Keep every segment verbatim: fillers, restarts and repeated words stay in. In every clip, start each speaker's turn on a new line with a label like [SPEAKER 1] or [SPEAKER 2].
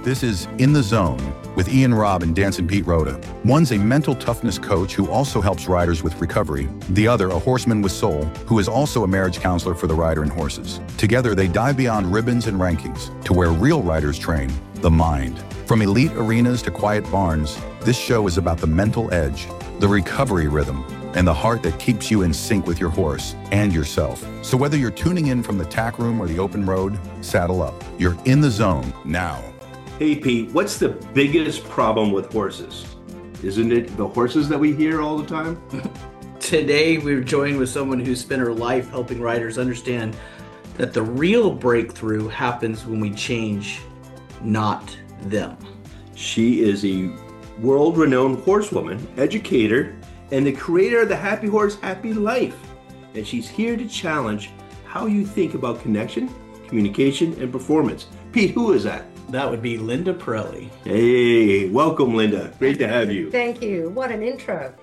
[SPEAKER 1] This is In the Zone with Ian Robb and Dancing Pete Rhoda. One's a mental toughness coach who also helps riders with recovery. The other, a horseman with soul, who is also a marriage counselor for the rider and horses. Together, they dive beyond ribbons and rankings to where real riders train, the mind. From elite arenas to quiet barns, this show is about the mental edge, the recovery rhythm, and the heart that keeps you in sync with your horse and yourself. So whether you're tuning in from the tack room or the open road, saddle up. You're in the zone now.
[SPEAKER 2] Hey Pete, what's the biggest problem with horses? Isn't it the horses that we hear all the time?
[SPEAKER 3] Today we're joined with someone who spent her life helping riders understand that the real breakthrough happens when we change, not them.
[SPEAKER 2] She is a world-renowned horsewoman, educator, and the creator of the Happy Horse, Happy Life. And she's here to challenge how you think about connection, communication, and performance. Pete, who is that?
[SPEAKER 3] That would be Linda Pirelli.
[SPEAKER 2] Hey, welcome, Linda. Great to have you.
[SPEAKER 4] Thank you. What an intro.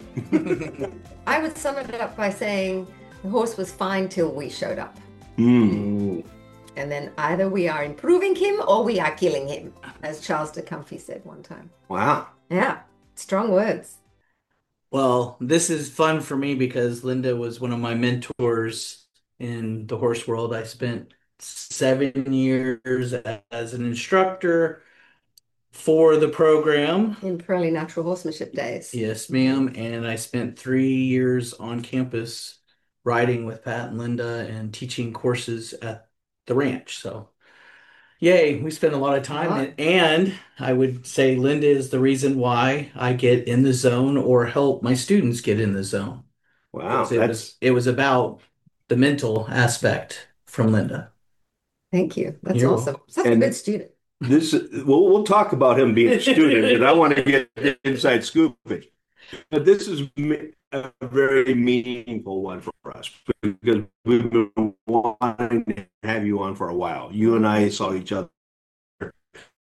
[SPEAKER 4] I would sum it up by saying the horse was fine till we showed up.
[SPEAKER 2] Mm.
[SPEAKER 4] And then either we are improving him or we are killing him, as Charles de Comfy said one time.
[SPEAKER 2] Wow.
[SPEAKER 4] Yeah, strong words.
[SPEAKER 3] Well, this is fun for me because Linda was one of my mentors in the horse world. I spent seven years as an instructor for the program.
[SPEAKER 4] In Pirelli Natural Horsemanship days.
[SPEAKER 3] Yes, ma'am. And I spent three years on campus riding with Pat and Linda and teaching courses at the ranch. So, yay, we spent a lot of time.
[SPEAKER 4] Right.
[SPEAKER 3] And I would say Linda is the reason why I get in the zone or help my students get in the zone.
[SPEAKER 2] Wow.
[SPEAKER 3] It
[SPEAKER 2] That's
[SPEAKER 3] was, it was about the mental aspect from Linda.
[SPEAKER 4] Thank you. That's
[SPEAKER 3] You're
[SPEAKER 4] awesome.
[SPEAKER 3] welcome.
[SPEAKER 4] Such a
[SPEAKER 2] And-
[SPEAKER 4] good student.
[SPEAKER 2] this. We'll, we'll talk about him being a student, but I want to get the inside scoop. But this is a very meaningful one for us because we've been wanting to have you on for a while. You and I saw each other at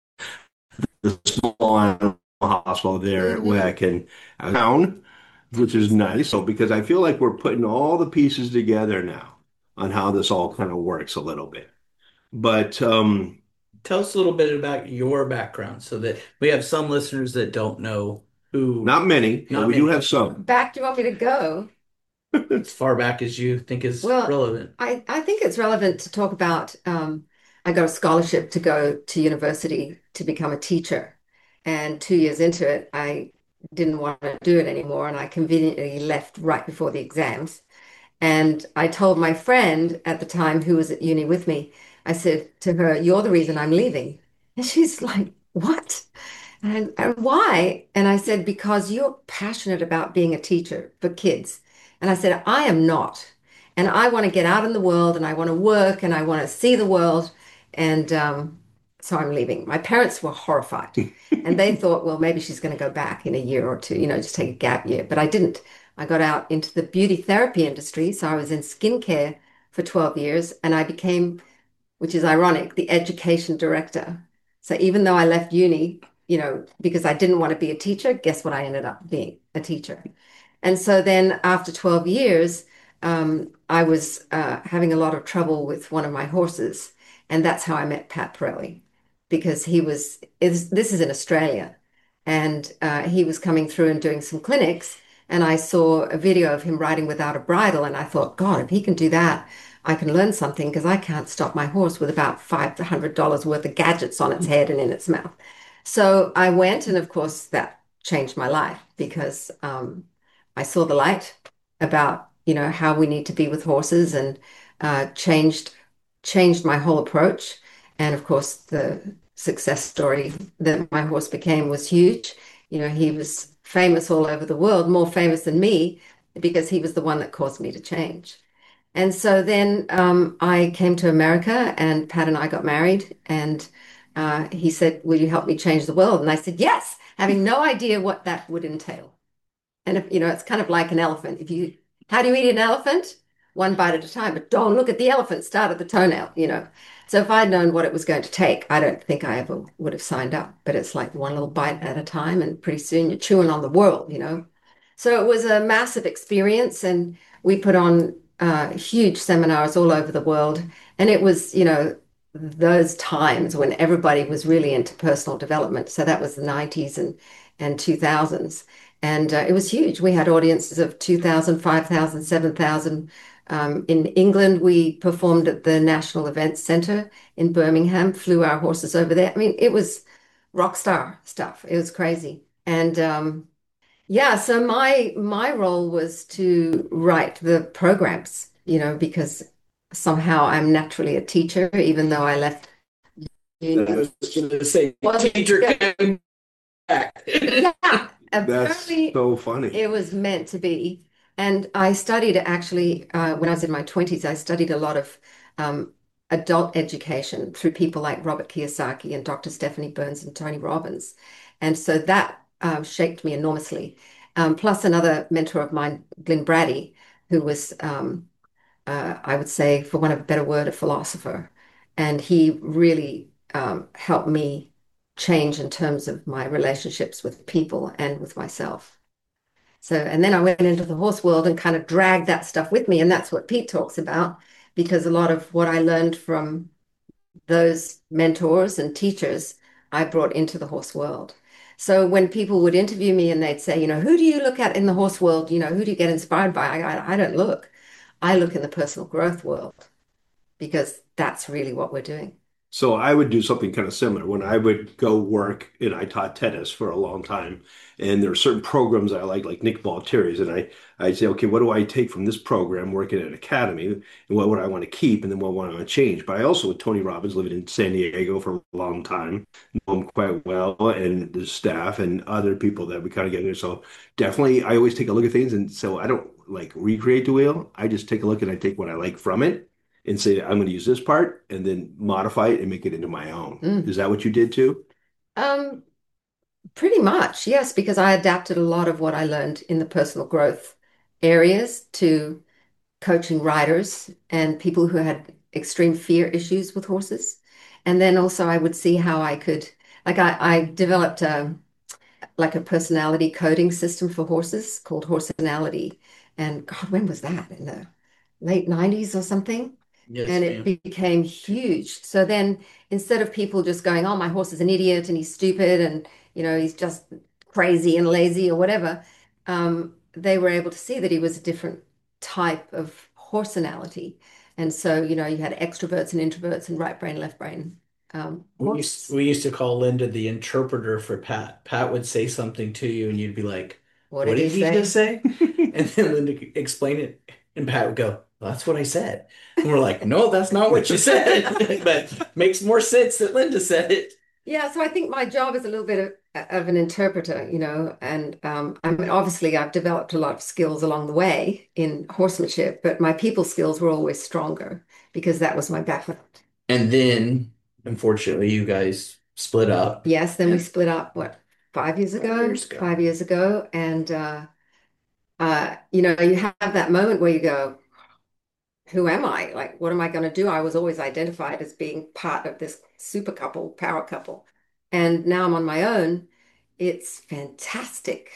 [SPEAKER 2] the small animal hospital there at
[SPEAKER 4] Mhm.
[SPEAKER 2] Wack and town, which is nice. So because I feel like we're putting all the pieces together now on how this all kind of works a little bit. But um,
[SPEAKER 3] Tell us a little bit about your background so that we have some listeners that don't know who,
[SPEAKER 2] not many,
[SPEAKER 3] Not
[SPEAKER 2] but we do
[SPEAKER 3] many.
[SPEAKER 2] have some.
[SPEAKER 4] Back, do you want me to go?
[SPEAKER 3] as far back as you think is
[SPEAKER 4] Well,
[SPEAKER 3] relevant.
[SPEAKER 4] I, I think it's relevant to talk about, um, I got a scholarship to go to university to become a teacher. And two years into it, I didn't want to do it anymore. And I conveniently left right before the exams. And I told my friend at the time who was at uni with me, I said to her, "You're the reason I'm leaving." And she's like, "What? And, and why?" And I said, "Because you're passionate about being a teacher for kids." And I said, "I am not. And I want to get out in the world and I want to work and I want to see the world." And um, so I'm leaving. My parents were horrified and they thought, well, maybe she's going to go back in a year or two, you know, just take a gap year. But I didn't. I got out into the beauty therapy industry. So I was in skincare for twelve years and I became, which is ironic, the education director. So even though I left uni, you know, because I didn't want to be a teacher, guess what? I ended up being a teacher. And so then after twelve years, um, I was uh, having a lot of trouble with one of my horses. And that's how I met Pat Pirelli, because he was, is, this is in Australia. And uh, he was coming through and doing some clinics. And I saw a video of him riding without a bridle. And I thought, God, if he can do that, I can learn something because I can't stop my horse with about five hundred dollars worth of gadgets on its head and in its mouth. So I went, and of course, that changed my life because um, I saw the light about, you know, how we need to be with horses and uh, changed changed my whole approach. And of course, the success story that my horse became was huge. You know, he was famous all over the world, more famous than me, because he was the one that caused me to change. And so then um, I came to America and Pat and I got married and uh, he said, "Will you help me change the world?" And I said, "Yes," having no idea what that would entail. And if, you know, it's kind of like an elephant. If you, how do you eat an elephant? One bite at a time, but don't look at the elephant, start at the toenail, you know. So if I'd known what it was going to take, I don't think I ever would have signed up. But it's like one little bite at a time, and pretty soon you're chewing on the world, you know. So it was a massive experience, and we put on uh, huge seminars all over the world. And it was, you know, those times when everybody was really into personal development. So that was the nineties and and two thousands. And uh, it was huge. We had audiences of two thousand, five thousand, seven thousand. Um, in England, we performed at the National Events Centre in Birmingham, flew our horses over there. I mean, it was rock star stuff. It was crazy. And um, yeah, so my my role was to write the programs, you know, because somehow I'm naturally a teacher, even though I left
[SPEAKER 3] I
[SPEAKER 4] uni.
[SPEAKER 3] was going to say,
[SPEAKER 4] Well,
[SPEAKER 3] teacher came back.
[SPEAKER 4] yeah,
[SPEAKER 2] That's
[SPEAKER 4] apparently
[SPEAKER 2] so funny.
[SPEAKER 4] it was meant to be. And I studied actually uh, when I was in my twenties, I studied a lot of um, adult education through people like Robert Kiyosaki and Doctor Stephanie Burns and Tony Robbins. And so that um, shaped me enormously. Um, plus another mentor of mine, Glenn Braddy, who was, um, uh, I would say, for want of a better word, a philosopher. And he really um, helped me change in terms of my relationships with people and with myself. So, and then I went into the horse world and kind of dragged that stuff with me. And that's what Pete talks about, because a lot of what I learned from those mentors and teachers, I brought into the horse world. So when people would interview me and they'd say, you know, who do you look at in the horse world? You know, who do you get inspired by? I, I, I don't look. I look in the personal growth world because that's really what we're doing.
[SPEAKER 2] So I would do something kind of similar when I would go work, and I taught tennis for a long time. And there are certain programs I like, like Nick Balteri's, and I I'd say, okay, what do I take from this program working at an academy, and what would I want to keep, and then what would I want to change? But I also, with Tony Robbins, living in San Diego for a long time, know him quite well, and the staff and other people that we kind of get there. So definitely, I always take a look at things, and so I don't like recreate the wheel. I just take a look and I take what I like from it and say, I'm going to use this part and then modify it and make it into my own.
[SPEAKER 4] Mm.
[SPEAKER 2] Is that what you did too?
[SPEAKER 4] Um, Pretty much, yes, because I adapted a lot of what I learned in the personal growth areas to coaching riders and people who had extreme fear issues with horses. And then also I would see how I could, like I, I developed a like a personality coding system for horses called Horsenality. And God, when was that? In the late nineties or something?
[SPEAKER 3] Yes,
[SPEAKER 4] And it
[SPEAKER 3] ma'am.
[SPEAKER 4] became huge. So then instead of people just going, oh, my horse is an idiot and he's stupid and, you know, he's just crazy and lazy or whatever, um, they were able to see that he was a different type of horsenality. And so, you know, you had extroverts and introverts and right brain, left brain um,
[SPEAKER 3] We used
[SPEAKER 4] horse.
[SPEAKER 3] we used to call Linda the interpreter for Pat. Pat would say something to you, and you'd be like,
[SPEAKER 4] What
[SPEAKER 3] "What
[SPEAKER 4] did he
[SPEAKER 3] did he just
[SPEAKER 4] say?
[SPEAKER 3] say?" And then Linda could explain it, and Pat would go, "Well, that's what I said." And we're like, "No, that's not what you said." But makes more sense that Linda said it.
[SPEAKER 4] Yeah, so I think my job is a little bit of, of an interpreter, you know, and um, I mean, obviously I've developed a lot of skills along the way in horsemanship, but my people skills were always stronger because that was my background.
[SPEAKER 3] And then, unfortunately, you guys split up.
[SPEAKER 4] Yes, then we
[SPEAKER 3] Yeah,
[SPEAKER 4] split up, what, five years
[SPEAKER 3] five
[SPEAKER 4] ago?
[SPEAKER 3] years ago.
[SPEAKER 4] Five years ago. And, uh, uh, you know, you have that moment where you go, who am I? Like, what am I going to do? I was always identified as being part of this super couple, power couple. And now I'm on my own. It's fantastic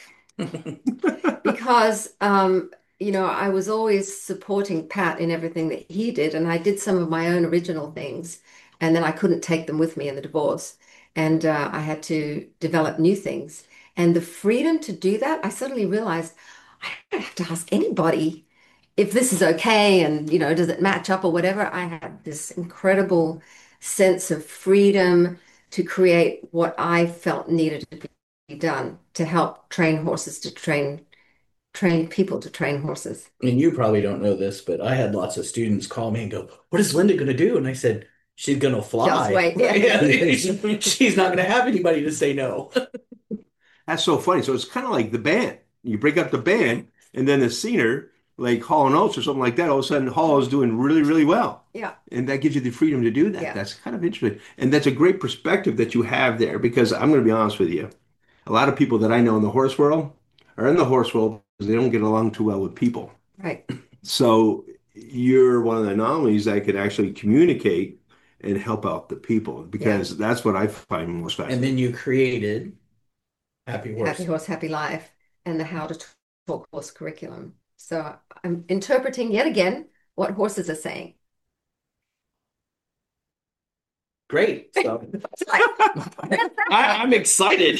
[SPEAKER 4] because, um, you know, I was always supporting Pat in everything that he did. And I did some of my own original things. And then I couldn't take them with me in the divorce. And uh, I had to develop new things. And the freedom to do that, I suddenly realized I don't have to ask anybody if this is okay and, you know, does it match up or whatever. I had this incredible sense of freedom to create what I felt needed to be done to help train horses to train train people to train horses.
[SPEAKER 3] And you probably don't know this, but I had lots of students call me and go, "What is Linda going to do?" And I said, "She's going to
[SPEAKER 4] Just
[SPEAKER 3] fly."
[SPEAKER 4] wait. Yeah.
[SPEAKER 3] Yeah, she's not going to have anybody to say no.
[SPEAKER 2] That's so funny. So it's kind of like the band. You break up the band, and then the singer, like Hall and Oates or something like that, all of a sudden Hall is doing really, really well.
[SPEAKER 4] Yeah.
[SPEAKER 2] And that gives you the freedom to do that.
[SPEAKER 4] Yeah.
[SPEAKER 2] That's kind of interesting. And that's a great perspective that you have there because I'm going to be honest with you. A lot of people that I know in the horse world are in the horse world because they don't get along too well with people.
[SPEAKER 4] Right.
[SPEAKER 2] So you're one of the anomalies that can actually communicate and help out the people
[SPEAKER 4] Yeah.
[SPEAKER 2] because that's what I find most
[SPEAKER 3] And then
[SPEAKER 2] fascinating.
[SPEAKER 3] you created Happy
[SPEAKER 4] Happy
[SPEAKER 3] Horse.
[SPEAKER 4] Horse, Happy Life and the How to Talk Horse curriculum. So I'm interpreting yet again what horses are saying.
[SPEAKER 3] Great. So
[SPEAKER 4] It's like,
[SPEAKER 3] I, I'm excited.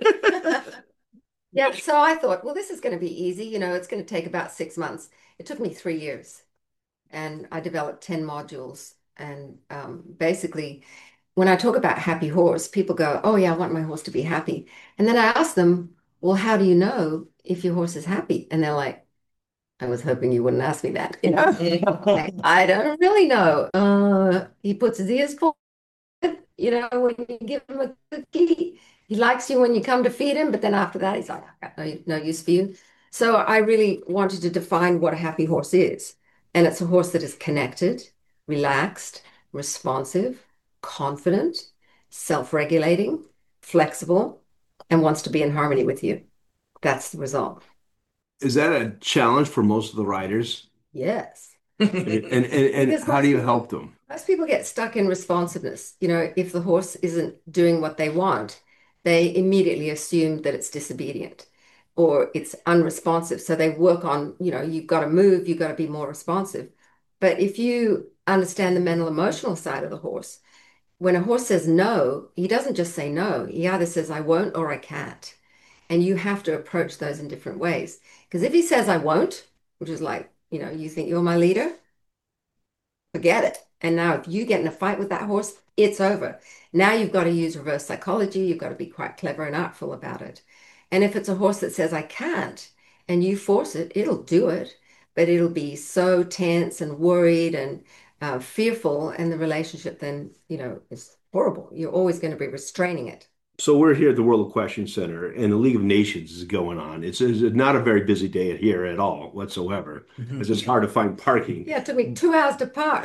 [SPEAKER 4] yeah, so I thought, well, this is going to be easy. You know, it's going to take about six months. It took me three years, and I developed ten modules. And um, basically, when I talk about happy horse, people go, oh, yeah, I want my horse to be happy. And then I ask them, well, how do you know if your horse is happy? And they're like, I was hoping you wouldn't ask me that. You know, like, I don't really know. Uh, he puts his ears forward. You know, when you give him a cookie, he likes you when you come to feed him, but then after that, he's like, I got no, no use for you. So I really wanted to define what a happy horse is. And it's a horse that is connected, relaxed, responsive, confident, self-regulating, flexible, and wants to be in harmony with you. That's the result.
[SPEAKER 2] Is that a challenge for most of the riders?
[SPEAKER 4] Yes.
[SPEAKER 2] And and, and
[SPEAKER 4] Because
[SPEAKER 2] how do
[SPEAKER 4] most
[SPEAKER 2] you
[SPEAKER 4] people,
[SPEAKER 2] help them?
[SPEAKER 4] most people get stuck in responsiveness. You know, if the horse isn't doing what they want, they immediately assume that it's disobedient or it's unresponsive. So they work on, you know, you've got to move, you've got to be more responsive. But if you understand the mental emotional side of the horse, when a horse says no, he doesn't just say no. He either says, I won't or I can't. And you have to approach those in different ways. Because if he says, I won't, which is like, you know, you think you're my leader, forget it. And now, if you get in a fight with that horse, it's over. Now you've got to use reverse psychology. You've got to be quite clever and artful about it. And if it's a horse that says, I can't, and you force it, it'll do it, but it'll be so tense and worried and uh, fearful. And the relationship then, you know, is horrible. You're always going to be restraining it.
[SPEAKER 2] So we're here at the World Equestrian Center, and the League of Nations is going on. It's, it's not a very busy day here at all whatsoever, because it's hard to find parking.
[SPEAKER 4] Yeah, it took me two hours to park.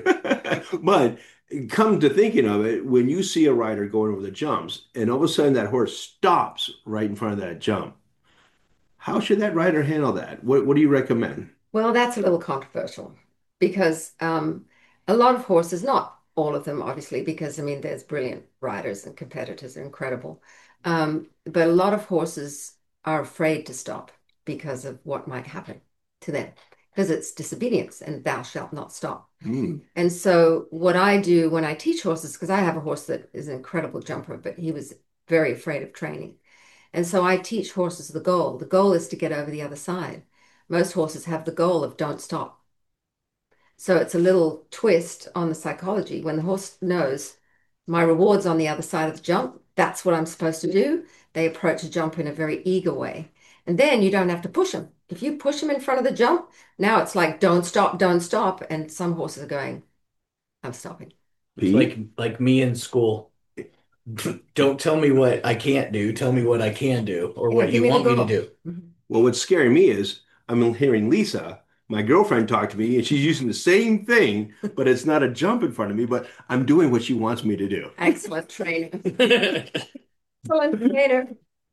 [SPEAKER 2] But come to thinking of it, when you see a rider going over the jumps, and all of a sudden that horse stops right in front of that jump, how should that rider handle that? What What do you recommend?
[SPEAKER 4] Well, that's a little controversial because um, a lot of horses, not all of them, obviously, because I mean, there's brilliant riders and competitors are incredible. Um, but a lot of horses are afraid to stop because of what might happen to them, because it's disobedience and thou shalt not stop.
[SPEAKER 2] Hmm.
[SPEAKER 4] And so, what I do when I teach horses, because I have a horse that is an incredible jumper, but he was very afraid of training. And so I teach horses the goal. The goal is to get over the other side. Most horses have the goal of don't stop. So it's a little twist on the psychology. When the horse knows my reward's on the other side of the jump, that's what I'm supposed to do. They approach a jump in a very eager way. And then you don't have to push them. If you push them in front of the jump, now it's like don't stop, don't stop. And some horses are going, I'm stopping.
[SPEAKER 3] It's like like me in school. Don't tell me what I can't do. Tell me what I can do or
[SPEAKER 4] Yeah,
[SPEAKER 3] what
[SPEAKER 4] give
[SPEAKER 3] you
[SPEAKER 4] me the
[SPEAKER 3] want me to
[SPEAKER 4] goal.
[SPEAKER 3] do.
[SPEAKER 4] Mhm.
[SPEAKER 2] Well, what's scaring me is I'm hearing Lisa, my girlfriend, talk to me, and she's using the same thing, but it's not a jump in front of me, but I'm doing what she wants me to do.
[SPEAKER 4] Excellent training. Excellent trainer.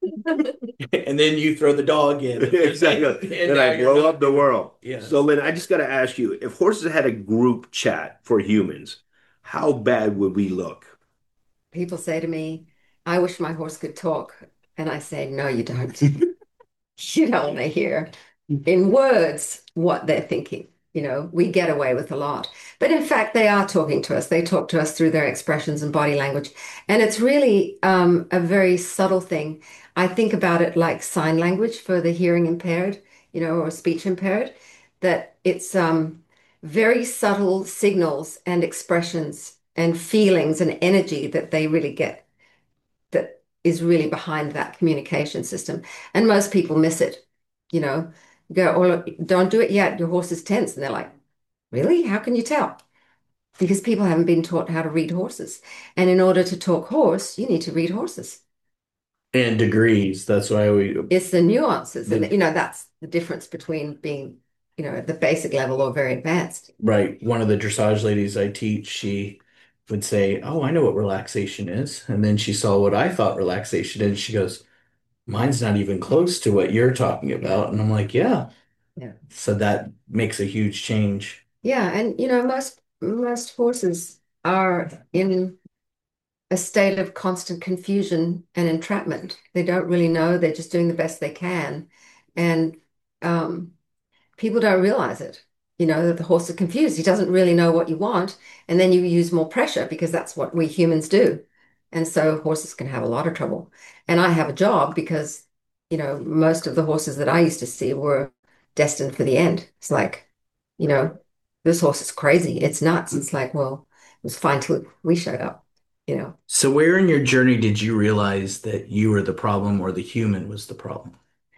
[SPEAKER 3] And then you throw the dog in.
[SPEAKER 2] Exactly.
[SPEAKER 3] And
[SPEAKER 2] Then
[SPEAKER 3] now
[SPEAKER 2] I
[SPEAKER 3] you're
[SPEAKER 2] blow
[SPEAKER 3] not
[SPEAKER 2] up the
[SPEAKER 3] doing-
[SPEAKER 2] world.
[SPEAKER 3] Yes.
[SPEAKER 2] So, Lynn, I just got to ask you, if horses had a group chat for humans, how bad would we look?
[SPEAKER 4] People say to me, I wish my horse could talk. And I say, no, you don't. You don't want to hear in words what they're thinking. You know, we get away with a lot. But in fact, they are talking to us. They talk to us through their expressions and body language. And it's really um, a very subtle thing. I think about it like sign language for the hearing impaired, you know, or speech impaired, that it's um, very subtle signals and expressions and feelings and energy that they really get that is really behind that communication system. And most people miss it, you know, go, oh, don't do it yet. Your horse is tense. And they're like, really? How can you tell? Because people haven't been taught how to read horses. And in order to talk horse, you need to read horses.
[SPEAKER 3] And degrees. That's why we
[SPEAKER 4] It's the nuances. And,
[SPEAKER 3] The-
[SPEAKER 4] you know, that's the difference between being, you know, at the basic level or very advanced.
[SPEAKER 3] right. One of the dressage ladies I teach, she would say, "Oh, I know what relaxation is." And then she saw what I thought relaxation is. She goes, "Mine's not even close to what you're talking about." And I'm like, "Yeah."
[SPEAKER 4] Yeah.
[SPEAKER 3] So that makes a huge change.
[SPEAKER 4] Yeah. And, you know, most most horses are in a state of constant confusion and entrapment. They don't really know. They're just doing the best they can. And um, people don't realize it. you know, the horse is confused. He doesn't really know what you want. And then you use more pressure because that's what we humans do. And so horses can have a lot of trouble. And I have a job because, you know, most of the horses that I used to see were destined for the end. It's like, you know, this horse is crazy. It's nuts. It's like, well, it was fine till we showed up, you know.
[SPEAKER 3] So where in your journey did you realize that you were the problem or the human was the problem?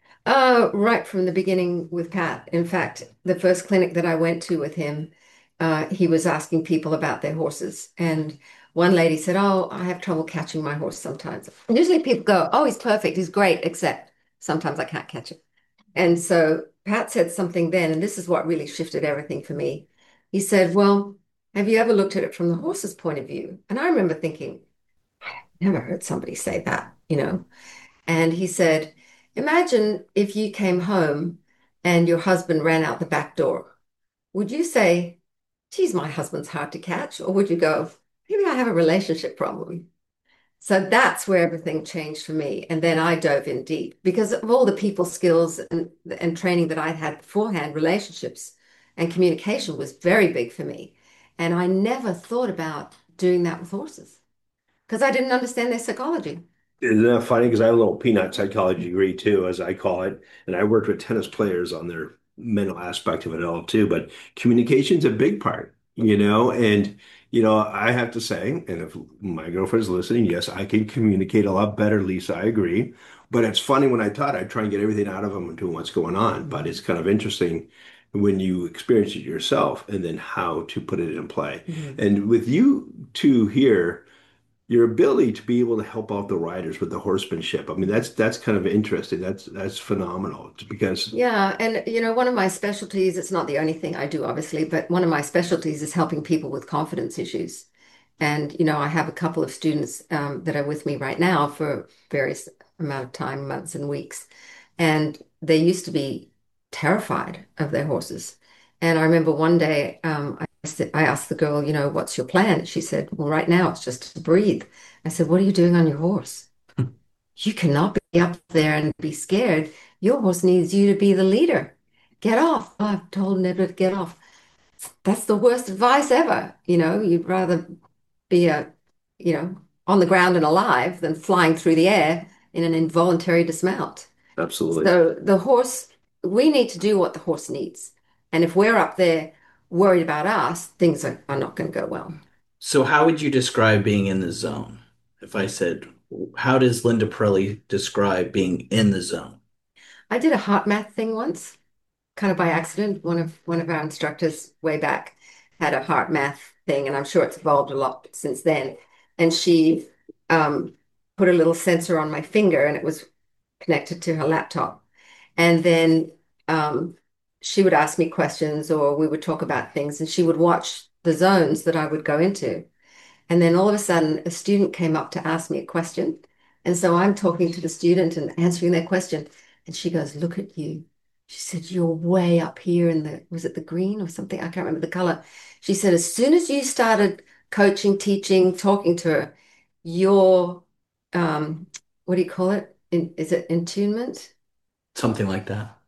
[SPEAKER 4] Uh, right from the beginning with Pat. In fact, the first clinic that I went to with him, uh, he was asking people about their horses. And one lady said, "Oh, I have trouble catching my horse sometimes." And usually people go, "Oh, he's perfect. He's great, except sometimes I can't catch him." And so Pat said something then, and this is what really shifted everything for me. He said, "Well, have you ever looked at it from the horse's point of view?" And I remember thinking, never heard somebody say that, you know. And he said, imagine if you came home and your husband ran out the back door. Would you say, geez, my husband's hard to catch? Or would you go, maybe I have a relationship problem? So that's where everything changed for me. And then I dove in deep because of all the people skills and, and training that I'd had beforehand, relationships and communication was very big for me. And I never thought about doing that with horses because I didn't understand their psychology.
[SPEAKER 2] Isn't that funny? Because I have a little peanut psychology degree too, as I call it. And I worked with tennis players on their mental aspect of it all too. But communication's a big part, you know, and you know, I have to say, and if my girlfriend's listening, yes, I can communicate a lot better, Lisa. I agree. But it's funny when I taught, I try and get everything out of them and doing what's going on. But it's kind of interesting when you experience it yourself and then how to put it in play.
[SPEAKER 4] Mhm.
[SPEAKER 2] And with you two here your ability to be able to help out the riders with the horsemanship. I mean, that's that's kind of interesting. That's that's phenomenal because
[SPEAKER 4] Yeah, and you know, one of my specialties, it's not the only thing I do, obviously, but one of my specialties is helping people with confidence issues. And you know, I have a couple of students um, that are with me right now for various amount of time, months and weeks. And they used to be terrified of their horses. And I remember one day um, I said, I asked the girl, you know, what's your plan? She said, well, right now it's just to breathe. I said, what are you doing on your horse? You cannot be up there and be scared. Your horse needs you to be the leader. Get off. Oh, I've told Nebra to get off. That's the worst advice ever. You know, you'd rather be a, you know, on the ground and alive than flying through the air in an involuntary dismount.
[SPEAKER 2] absolutely.
[SPEAKER 4] So the horse, we need to do what the horse needs. And if we're up there worried about us, things are, are not going to go well.
[SPEAKER 3] So how would you describe being in the zone? If I said, how does Linda Pirelli describe being in the zone?
[SPEAKER 4] I did a heart math thing once, kind of by accident. One of one of our instructors way back had a heart math thing, and I'm sure it's evolved a lot since then. And she um, put a little sensor on my finger, and it was connected to her laptop. And then um, she would ask me questions, or we would talk about things, and she would watch the zones that I would go into. And then all of a sudden, a student came up to ask me a question. And so I'm talking to the student and answering their question. And she goes, look at you. She said, you're way up here in the, was it the green or something? I can't remember the color. She said, as soon as you started coaching, teaching, talking to her, your, um, what do you call it? In, is it attunement?
[SPEAKER 3] Something like that.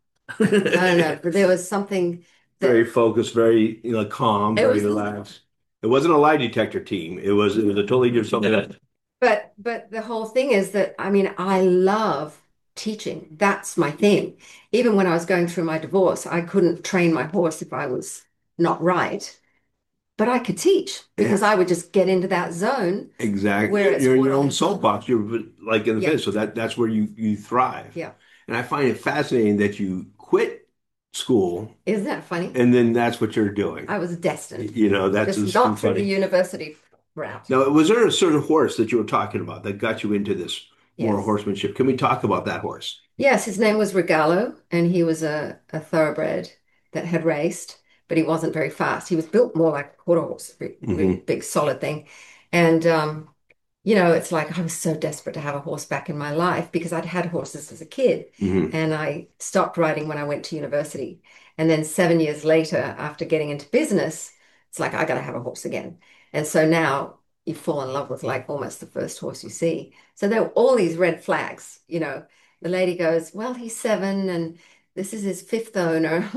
[SPEAKER 4] I don't know, but there was something
[SPEAKER 2] Very
[SPEAKER 4] that
[SPEAKER 2] focused, very you know calm,
[SPEAKER 4] it
[SPEAKER 2] very
[SPEAKER 4] was.
[SPEAKER 2] relaxed. It wasn't a lie detector team. It was it was a totally different something.
[SPEAKER 4] But but the whole thing is that I mean I love teaching. That's my thing. Even when I was going through my divorce, I couldn't train my horse if I was not right, but I could teach because
[SPEAKER 2] Yeah,
[SPEAKER 4] I would just get into that zone
[SPEAKER 2] exactly.
[SPEAKER 4] where
[SPEAKER 2] You're,
[SPEAKER 4] it's
[SPEAKER 2] you're in your
[SPEAKER 4] water
[SPEAKER 2] own
[SPEAKER 4] and fun.
[SPEAKER 2] soapbox. You're like in the
[SPEAKER 4] Yeah,
[SPEAKER 2] fence, so that that's where you you thrive.
[SPEAKER 4] yeah.
[SPEAKER 2] And I find it fascinating that you quit school
[SPEAKER 4] Isn't that funny?
[SPEAKER 2] and then that's what you're doing.
[SPEAKER 4] I was destined,
[SPEAKER 2] You know, that's
[SPEAKER 4] just
[SPEAKER 2] just too
[SPEAKER 4] not through the
[SPEAKER 2] funny.
[SPEAKER 4] university route.
[SPEAKER 2] Now, was there a certain horse that you were talking about that got you into this more
[SPEAKER 4] Yes.
[SPEAKER 2] horsemanship? Can we talk about that horse?
[SPEAKER 4] Yes, his name was Regalo, and he was a, a thoroughbred that had raced, but he wasn't very fast. He was built more like a quarter horse, a really
[SPEAKER 2] Hmm.
[SPEAKER 4] big, solid thing. And, um, you know, it's like I was so desperate to have a horse back in my life because I'd had horses as a kid,
[SPEAKER 2] Hmm.
[SPEAKER 4] and I stopped riding when I went to university. And then seven years later, after getting into business, it's like I got to have a horse again. And so now you fall in love with like almost the first horse you see. So there were all these red flags, you know. The lady goes, well, he's seven and this is his fifth owner. I'm like,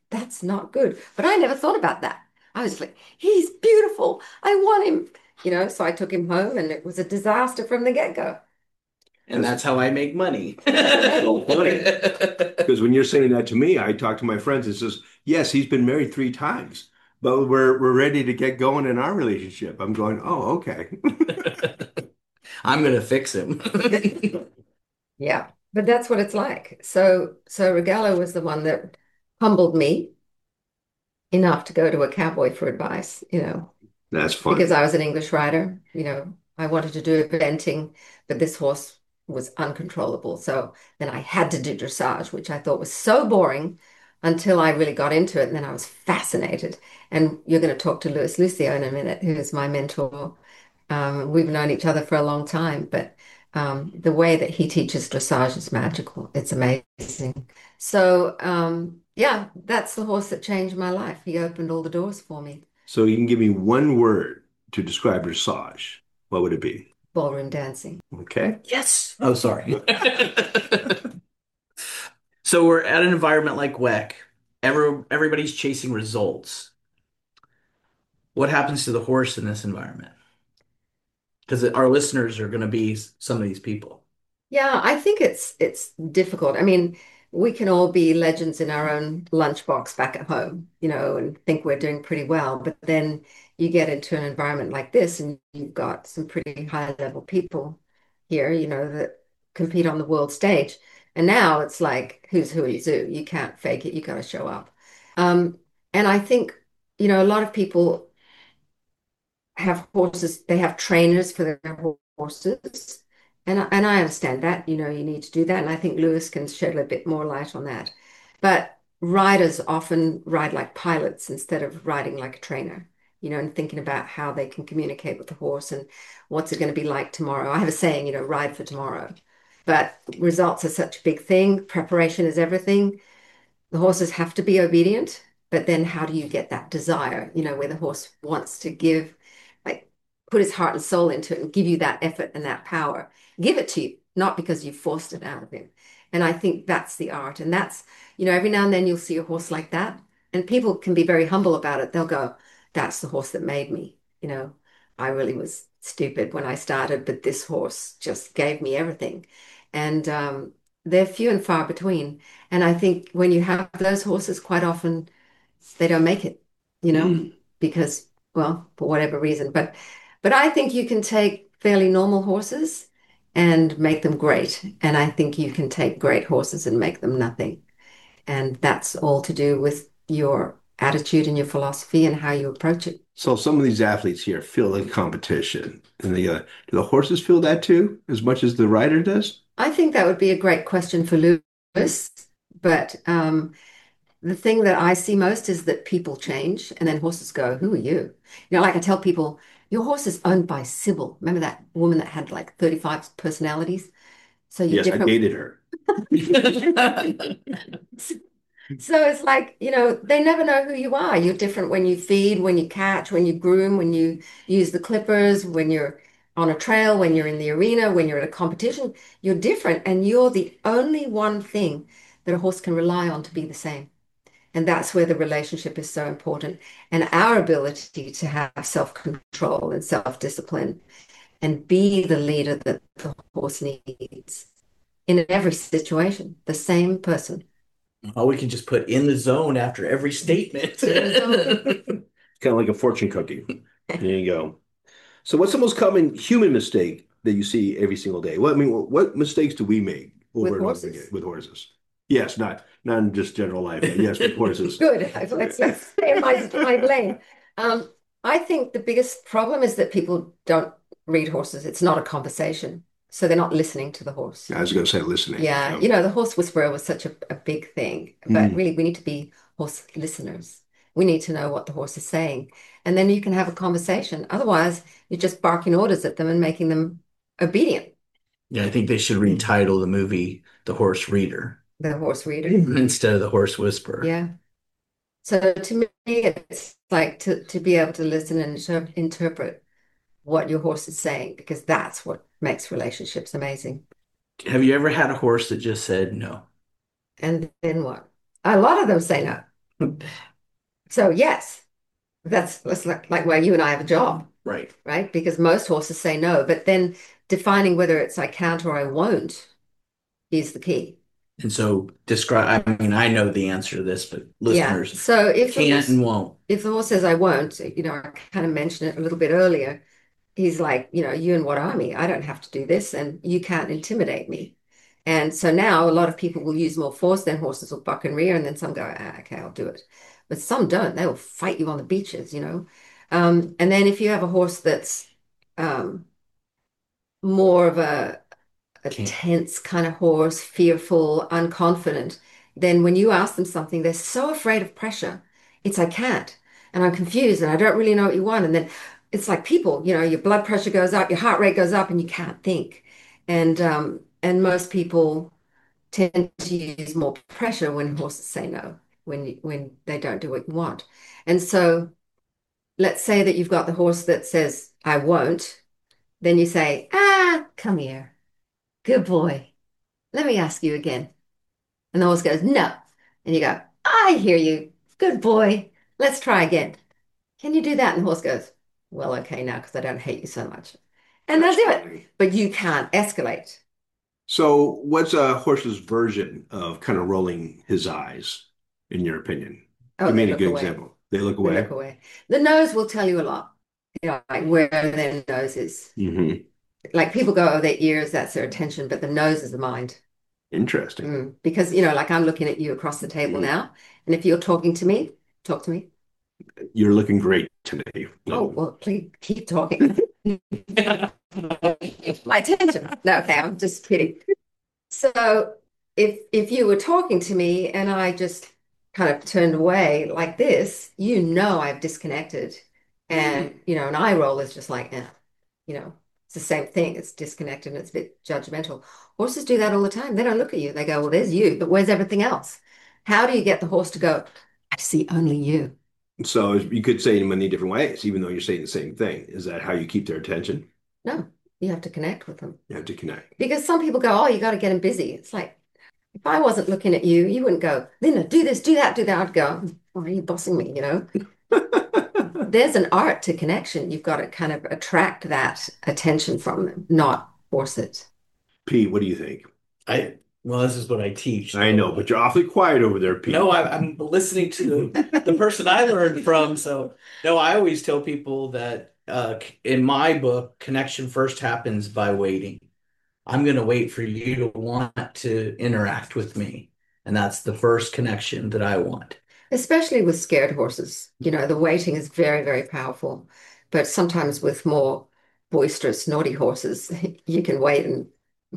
[SPEAKER 4] That's not good. But I never thought about that. I was like, he's beautiful. I want him, you know. So I took him home, and it was a disaster from the get-go.
[SPEAKER 3] And that's how I make money.
[SPEAKER 2] So funny. Because when you're saying that to me, I talk to my friends and says, yes, he's been married three times, but we're we're ready to get going in our relationship. I'm going, oh, okay.
[SPEAKER 3] I'm gonna fix him.
[SPEAKER 4] Yeah, but that's what it's like. So, so Rogello was the one that humbled me enough to go to a cowboy for advice, you know,
[SPEAKER 2] That's
[SPEAKER 4] because
[SPEAKER 2] funny.
[SPEAKER 4] I was an English rider. You know, I wanted to do eventing, but this horse was uncontrollable. So then I had to do dressage, which I thought was so boring until I really got into it. And then I was fascinated. And you're going to talk to Luis Lucio in a minute, who is my mentor. Um, we've known each other for a long time, but um, the way that he teaches dressage is magical. It's amazing. So, um, yeah, that's the horse that changed my life. He opened all the doors for me.
[SPEAKER 2] So you can give me one word to describe dressage. What would it be?
[SPEAKER 4] Ballroom dancing.
[SPEAKER 2] Okay.
[SPEAKER 3] Yes. Oh, sorry. So we're at an environment like W E C. Every, everybody's chasing results. What happens to the horse in this environment? Because our listeners are going to be some of these people.
[SPEAKER 4] Yeah, I think it's it's difficult. I mean, we can all be legends in our own lunchbox back at home, you know, and think we're doing pretty well. But then you get into an environment like this, and you've got some pretty high level people here, you know, that compete on the world stage. And now it's like, who's who is who? You can't fake it. You got to show up. Um, and I think, you know, a lot of people have horses, they have trainers for their horses. And I, and I understand that, you know, you need to do that. And I think Lewis can shed a bit more light on that. But riders often ride like pilots instead of riding like a trainer, you know, and thinking about how they can communicate with the horse and what's it going to be like tomorrow. I have a saying, you know, ride for tomorrow. But results are such a big thing. Preparation is everything. The horses have to be obedient, but then how do you get that desire, you know, where the horse wants to give, like put his heart and soul into it and give you that effort and that power, give it to you, not because you forced it out of him. And I think that's the art. And that's, you know, every now and then you'll see a horse like that, and people can be very humble about it. They'll go, that's the horse that made me. You know, I really was stupid when I started, but this horse just gave me everything. And um, they're few and far between. And I think when you have those horses, quite often they don't make it, you know, because, well, for whatever reason. But but I think you can take fairly normal horses and make them great. And I think you can take great horses and make them nothing. And that's all to do with your attitude and your philosophy and how you approach it.
[SPEAKER 2] So some of these athletes here feel the competition, and the uh, do the horses feel that too, as much as the rider does?
[SPEAKER 4] I think that would be a great question for Lewis, but um, the thing that I see most is that people change and then horses go, who are you? You know, like I tell people, your horse is owned by Sybil. Remember that woman that had like thirty-five personalities? So you're
[SPEAKER 2] Yes, I
[SPEAKER 4] different.
[SPEAKER 2] dated her.
[SPEAKER 4] So it's like, you know, they never know who you are. You're different when you feed, when you catch, when you groom, when you use the clippers, when you're on a trail, when you're in the arena, when you're at a competition. You're different, and you're the only one thing that a horse can rely on to be the same. And that's where the relationship is so important. And our ability to have self-control and self-discipline and be the leader that the horse needs in every situation, the same person.
[SPEAKER 3] Oh, we can just put in the zone after every statement.
[SPEAKER 2] Kind of like a fortune cookie. There you go. So what's the most common human mistake that you see every single day? What I mean, what mistakes do we make
[SPEAKER 4] With
[SPEAKER 2] over and over
[SPEAKER 4] horses.
[SPEAKER 2] again with horses? Yes, not not in just general life, but yes, with horses.
[SPEAKER 4] Good. Let's let's stay in my my lane. Um, I think the biggest problem is that people don't read horses. It's not a conversation, so they're not listening to the horse.
[SPEAKER 2] I was going to say listening.
[SPEAKER 4] Yeah, you know, the horse whisperer was such a, a big thing, but
[SPEAKER 2] Mm.
[SPEAKER 4] really we need to be horse listeners. We need to know what the horse is saying, and then you can have a conversation. Otherwise, you're just barking orders at them and making them obedient,
[SPEAKER 3] Yeah, I think they should retitle the movie The Horse Reader
[SPEAKER 4] the horse reader.
[SPEAKER 3] instead of The Horse Whisperer.
[SPEAKER 4] Yeah. So to me, it's like to, to be able to listen and inter interpret what your horse is saying, because that's what makes relationships amazing.
[SPEAKER 3] Have you ever had a horse that just said no?
[SPEAKER 4] And then what? A lot of them say no. So yes, that's that's like, like where you and I have a job,
[SPEAKER 3] Right.
[SPEAKER 4] right? Because most horses say no, but then defining whether it's I can't or I won't is the key.
[SPEAKER 3] And so describe, I mean, I know the answer to this, but
[SPEAKER 4] Yeah.
[SPEAKER 3] listeners
[SPEAKER 4] So if the
[SPEAKER 3] can't
[SPEAKER 4] horse
[SPEAKER 3] and won't.
[SPEAKER 4] if the horse says I won't, you know, I kind of mentioned it a little bit earlier. He's like, you know, you and what army? I don't have to do this, and you can't intimidate me. And so now a lot of people will use more force, then horses will buck and rear, and then some go, ah, okay, I'll do it. But some don't. They will fight you on the beaches, you know. Um, and then if you have a horse that's um, more of a a
[SPEAKER 3] Can't.
[SPEAKER 4] tense kind of horse, fearful, unconfident, then when you ask them something, they're so afraid of pressure. It's I can't, and I'm confused, and I don't really know what you want. And then it's like people, you know, your blood pressure goes up, your heart rate goes up, and you can't think. And um, and most people tend to use more pressure when horses say no, when you, when they don't do what you want. And so let's say that you've got the horse that says I won't, then you say, ah, come here, good boy. Let me ask you again. And the horse goes, no. And you go, I hear you. Good boy. Let's try again. Can you do that? And the horse goes, well, okay, now because I don't hate you so much. And they'll
[SPEAKER 2] That's
[SPEAKER 4] do it.
[SPEAKER 2] funny.
[SPEAKER 4] But you can't escalate.
[SPEAKER 2] So, what's a horse's version of kind of rolling his eyes, in your opinion?
[SPEAKER 4] Oh,
[SPEAKER 2] Give
[SPEAKER 4] they
[SPEAKER 2] me a
[SPEAKER 4] look
[SPEAKER 2] good
[SPEAKER 4] away.
[SPEAKER 2] example. They look
[SPEAKER 4] They look
[SPEAKER 2] away.
[SPEAKER 4] away. The nose will tell you a lot, you know, like where their nose is.
[SPEAKER 2] Hmm.
[SPEAKER 4] Like people go, oh, their ears, that's their attention, but the nose is the mind.
[SPEAKER 2] Interesting.
[SPEAKER 4] Mm. Because, you know, like I'm looking at you across the table
[SPEAKER 2] Mhm.
[SPEAKER 4] now, and if you're talking to me, talk to me.
[SPEAKER 2] You're looking great today.
[SPEAKER 4] Oh,
[SPEAKER 2] No.
[SPEAKER 4] well, please keep talking. My attention. No, okay, I'm just kidding. So if if you were talking to me and I just kind of turned away like this, you know I've disconnected. And you know, an eye roll is just like, eh, you know, it's the same thing. It's disconnected and it's a bit judgmental. Horses do that all the time. They don't look at you. They go, well, there's you, but where's everything else? How do you get the horse to go, I see only you?
[SPEAKER 2] So you could say it in many different ways, even though you're saying the same thing. Is that how you keep their attention?
[SPEAKER 4] No, you have to connect with them.
[SPEAKER 2] You have to connect.
[SPEAKER 4] Because some people go, oh, you got to get them busy. It's like, if I wasn't looking at you, you wouldn't go, Linda, do this, do that, do that. I'd go, why are you bossing me? You know, there's an art to connection. You've got to kind of attract that attention from them, not force it.
[SPEAKER 2] Pete, what do you think?
[SPEAKER 3] I, well, this is what I teach.
[SPEAKER 2] I know, but you're awfully quiet over there, Pete.
[SPEAKER 3] No, I, I'm listening to the person I learned from. So, no, I always tell people that uh, in my book, connection first happens by waiting. I'm going to wait for you to want to interact with me. And that's the first connection that I want.
[SPEAKER 4] Especially with scared horses. You know, the waiting is very, very powerful. But sometimes with more boisterous, naughty horses, you can wait and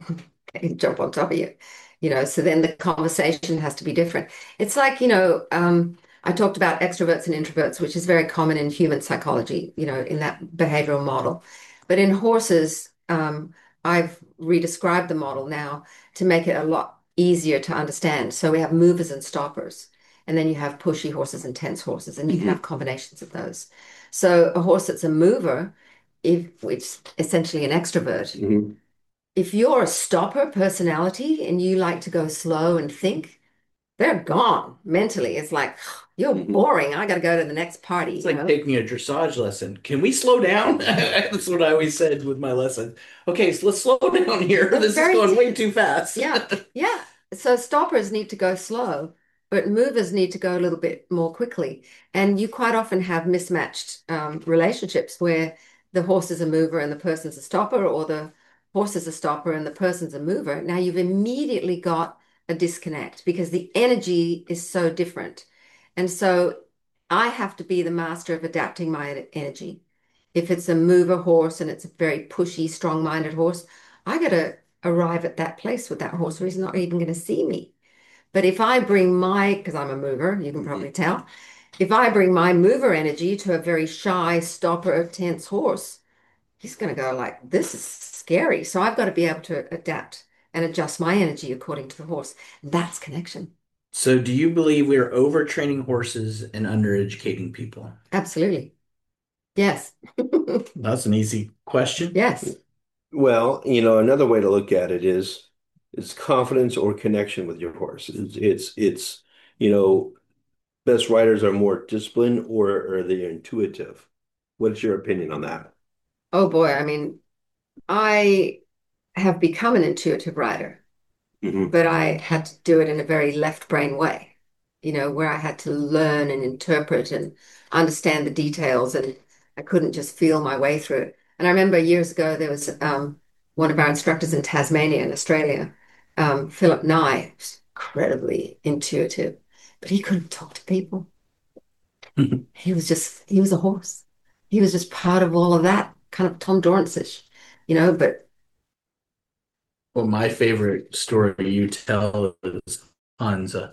[SPEAKER 4] jump on top of you. You know, so then the conversation has to be different. It's like, you know, um, I talked about extroverts and introverts, which is very common in human psychology, you know, in that behavioral model. But in horses, um, I've redescribed the model now to make it a lot easier to understand. So we have movers and stoppers, and then you have pushy horses and tense horses, and you can have combinations of those. So a horse that's a mover, if it's essentially an extrovert,
[SPEAKER 2] Mhm.
[SPEAKER 4] if you're a stopper personality and you like to go slow and think, they're gone mentally. It's like, you're
[SPEAKER 2] Mhm.
[SPEAKER 4] boring. I got to go to the next party,
[SPEAKER 3] It's
[SPEAKER 4] you
[SPEAKER 3] like
[SPEAKER 4] know?
[SPEAKER 3] taking a dressage lesson. Can we slow down? That's what I always said with my lesson. Okay, so let's slow down here.
[SPEAKER 4] That's
[SPEAKER 3] This is
[SPEAKER 4] very,
[SPEAKER 3] going way too fast.
[SPEAKER 4] yeah, yeah. So stoppers need to go slow, but movers need to go a little bit more quickly. And you quite often have mismatched um, relationships where the horse is a mover and the person's a stopper, or the horse is a stopper and the person's a mover. Now you've immediately got a disconnect because the energy is so different. And so I have to be the master of adapting my energy. If it's a mover horse and it's a very pushy, strong-minded horse, I got to arrive at that place with that horse, or he's not even going to see me. But if I bring my, because I'm a mover, you can probably tell, if I bring my mover energy to a very shy, stopper, tense horse, he's going to go like, this is scary. So I've got to be able to adapt and adjust my energy according to the horse. That's connection.
[SPEAKER 3] So, do you believe we're overtraining horses and undereducating people?
[SPEAKER 4] Absolutely. Yes.
[SPEAKER 3] That's an easy question.
[SPEAKER 4] Yes.
[SPEAKER 2] Well, you know, another way to look at it is it's confidence or connection with your horse. It's it's, it's you know, best writers are more disciplined or are they intuitive? What's your opinion on that?
[SPEAKER 4] Oh boy, I mean, I have become an intuitive writer,
[SPEAKER 2] Hmm.
[SPEAKER 4] but I had to do it in a very left brain way, you know, where I had to learn and interpret and understand the details, and I couldn't just feel my way through it. And I remember years ago, there was um, one of our instructors in Tasmania in Australia, um, Philip Nye, was incredibly intuitive, but he couldn't talk to people. He was just, he was a horse. He was just part of all of that, kind of Tom Dorrance-ish, you know, but
[SPEAKER 3] Well, my favorite story you tell is Hansa.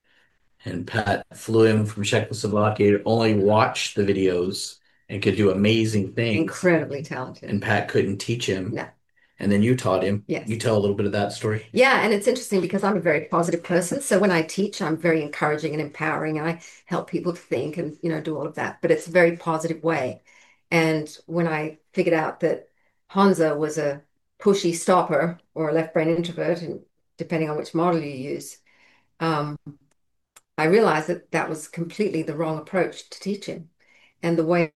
[SPEAKER 3] And Pat flew in from Czechoslovakia to only watch the videos and could do amazing things.
[SPEAKER 4] incredibly talented.
[SPEAKER 3] And Pat couldn't teach him.
[SPEAKER 4] No.
[SPEAKER 3] And then you taught him.
[SPEAKER 4] Yes.
[SPEAKER 3] You tell a little bit of that story.
[SPEAKER 4] Yeah, and it's interesting because I'm a very positive person. So when I teach, I'm very encouraging and empowering, and I help people to think and, you know, do all of that. But it's a very positive way. And when I figured out that Hansa was a pushy stopper or a left brain introvert, and depending on which model you use, um, I realized that that was completely the wrong approach to teaching. And the way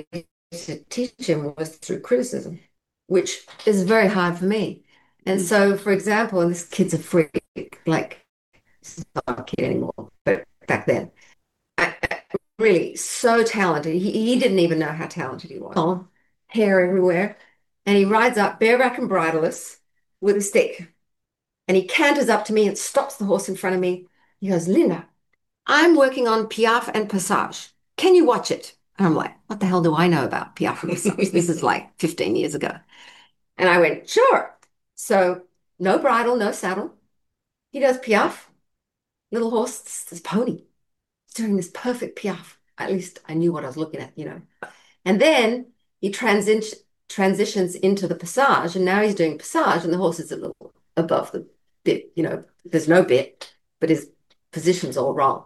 [SPEAKER 4] to teach him was through criticism, which is very hard for me. And so, for example, and this kid's a freak, like, he's not a kid anymore, but back then, I, I- really so talented. He, he didn't even know how talented he was. Oh, hair everywhere. And he rides up bareback and bridleless with a stick. And he canters up to me and stops the horse in front of me. He goes, Linda, I'm working on Piaf and Passage. Can you watch it? And I'm like, what the hell do I know about Piaf and Passage? This is like fifteen years ago. And I went, sure. So no bridle, no saddle. He does Piaf, little horse, this, this pony. He's doing this perfect Piaf. At least I knew what I was looking at, you know. And then he transi transitions into the Passage, and now he's doing Passage, and the horse is a little above the bit, you know, there's no bit, but his position's all wrong.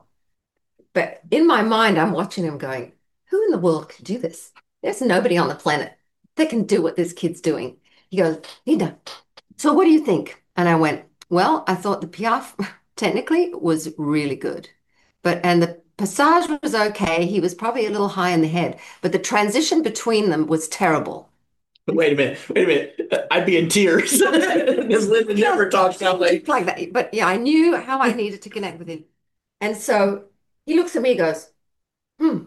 [SPEAKER 4] But in my mind, I'm watching him going, who in the world can do this? There's nobody on the planet that can do what this kid's doing. He goes, Nina, so what do you think? And I went, well, I thought the Piaf technically was really good. But, and the Passage was okay. He was probably a little high in the head, but the transition between them was terrible.
[SPEAKER 3] Wait a minute. Wait a minute. I'd be in tears because Linda never talks that way.
[SPEAKER 4] Like that. But yeah, I knew how I needed to connect with him. And so he looks at me and goes, hmm,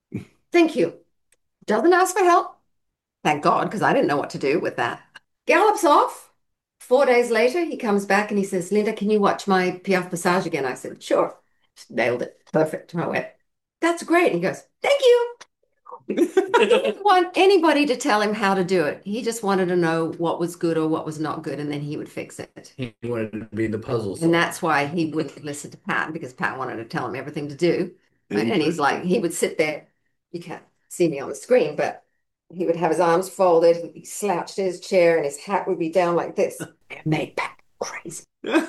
[SPEAKER 4] thank you. Doesn't ask for help. Thank God, because I didn't know what to do with that. Gallops off. Four days later, he comes back and he says, Linda, can you watch my Piaf Passage again? I said, sure. Just nailed it. Perfect. I went, that's great. And he goes, thank you. I didn't want anybody to tell him how to do it. He just wanted to know what was good or what was not good, and then he would fix it.
[SPEAKER 3] He wanted to be the puzzle
[SPEAKER 4] And that's why he wouldn't listen to Pat, because Pat wanted to tell him everything to do. And he's
[SPEAKER 2] Interesting.
[SPEAKER 4] like, he would sit there. You can't see me on the screen, but he would have his arms folded, he'd be slouched in his chair, and his hat would be down like this. It made Pat crazy. Does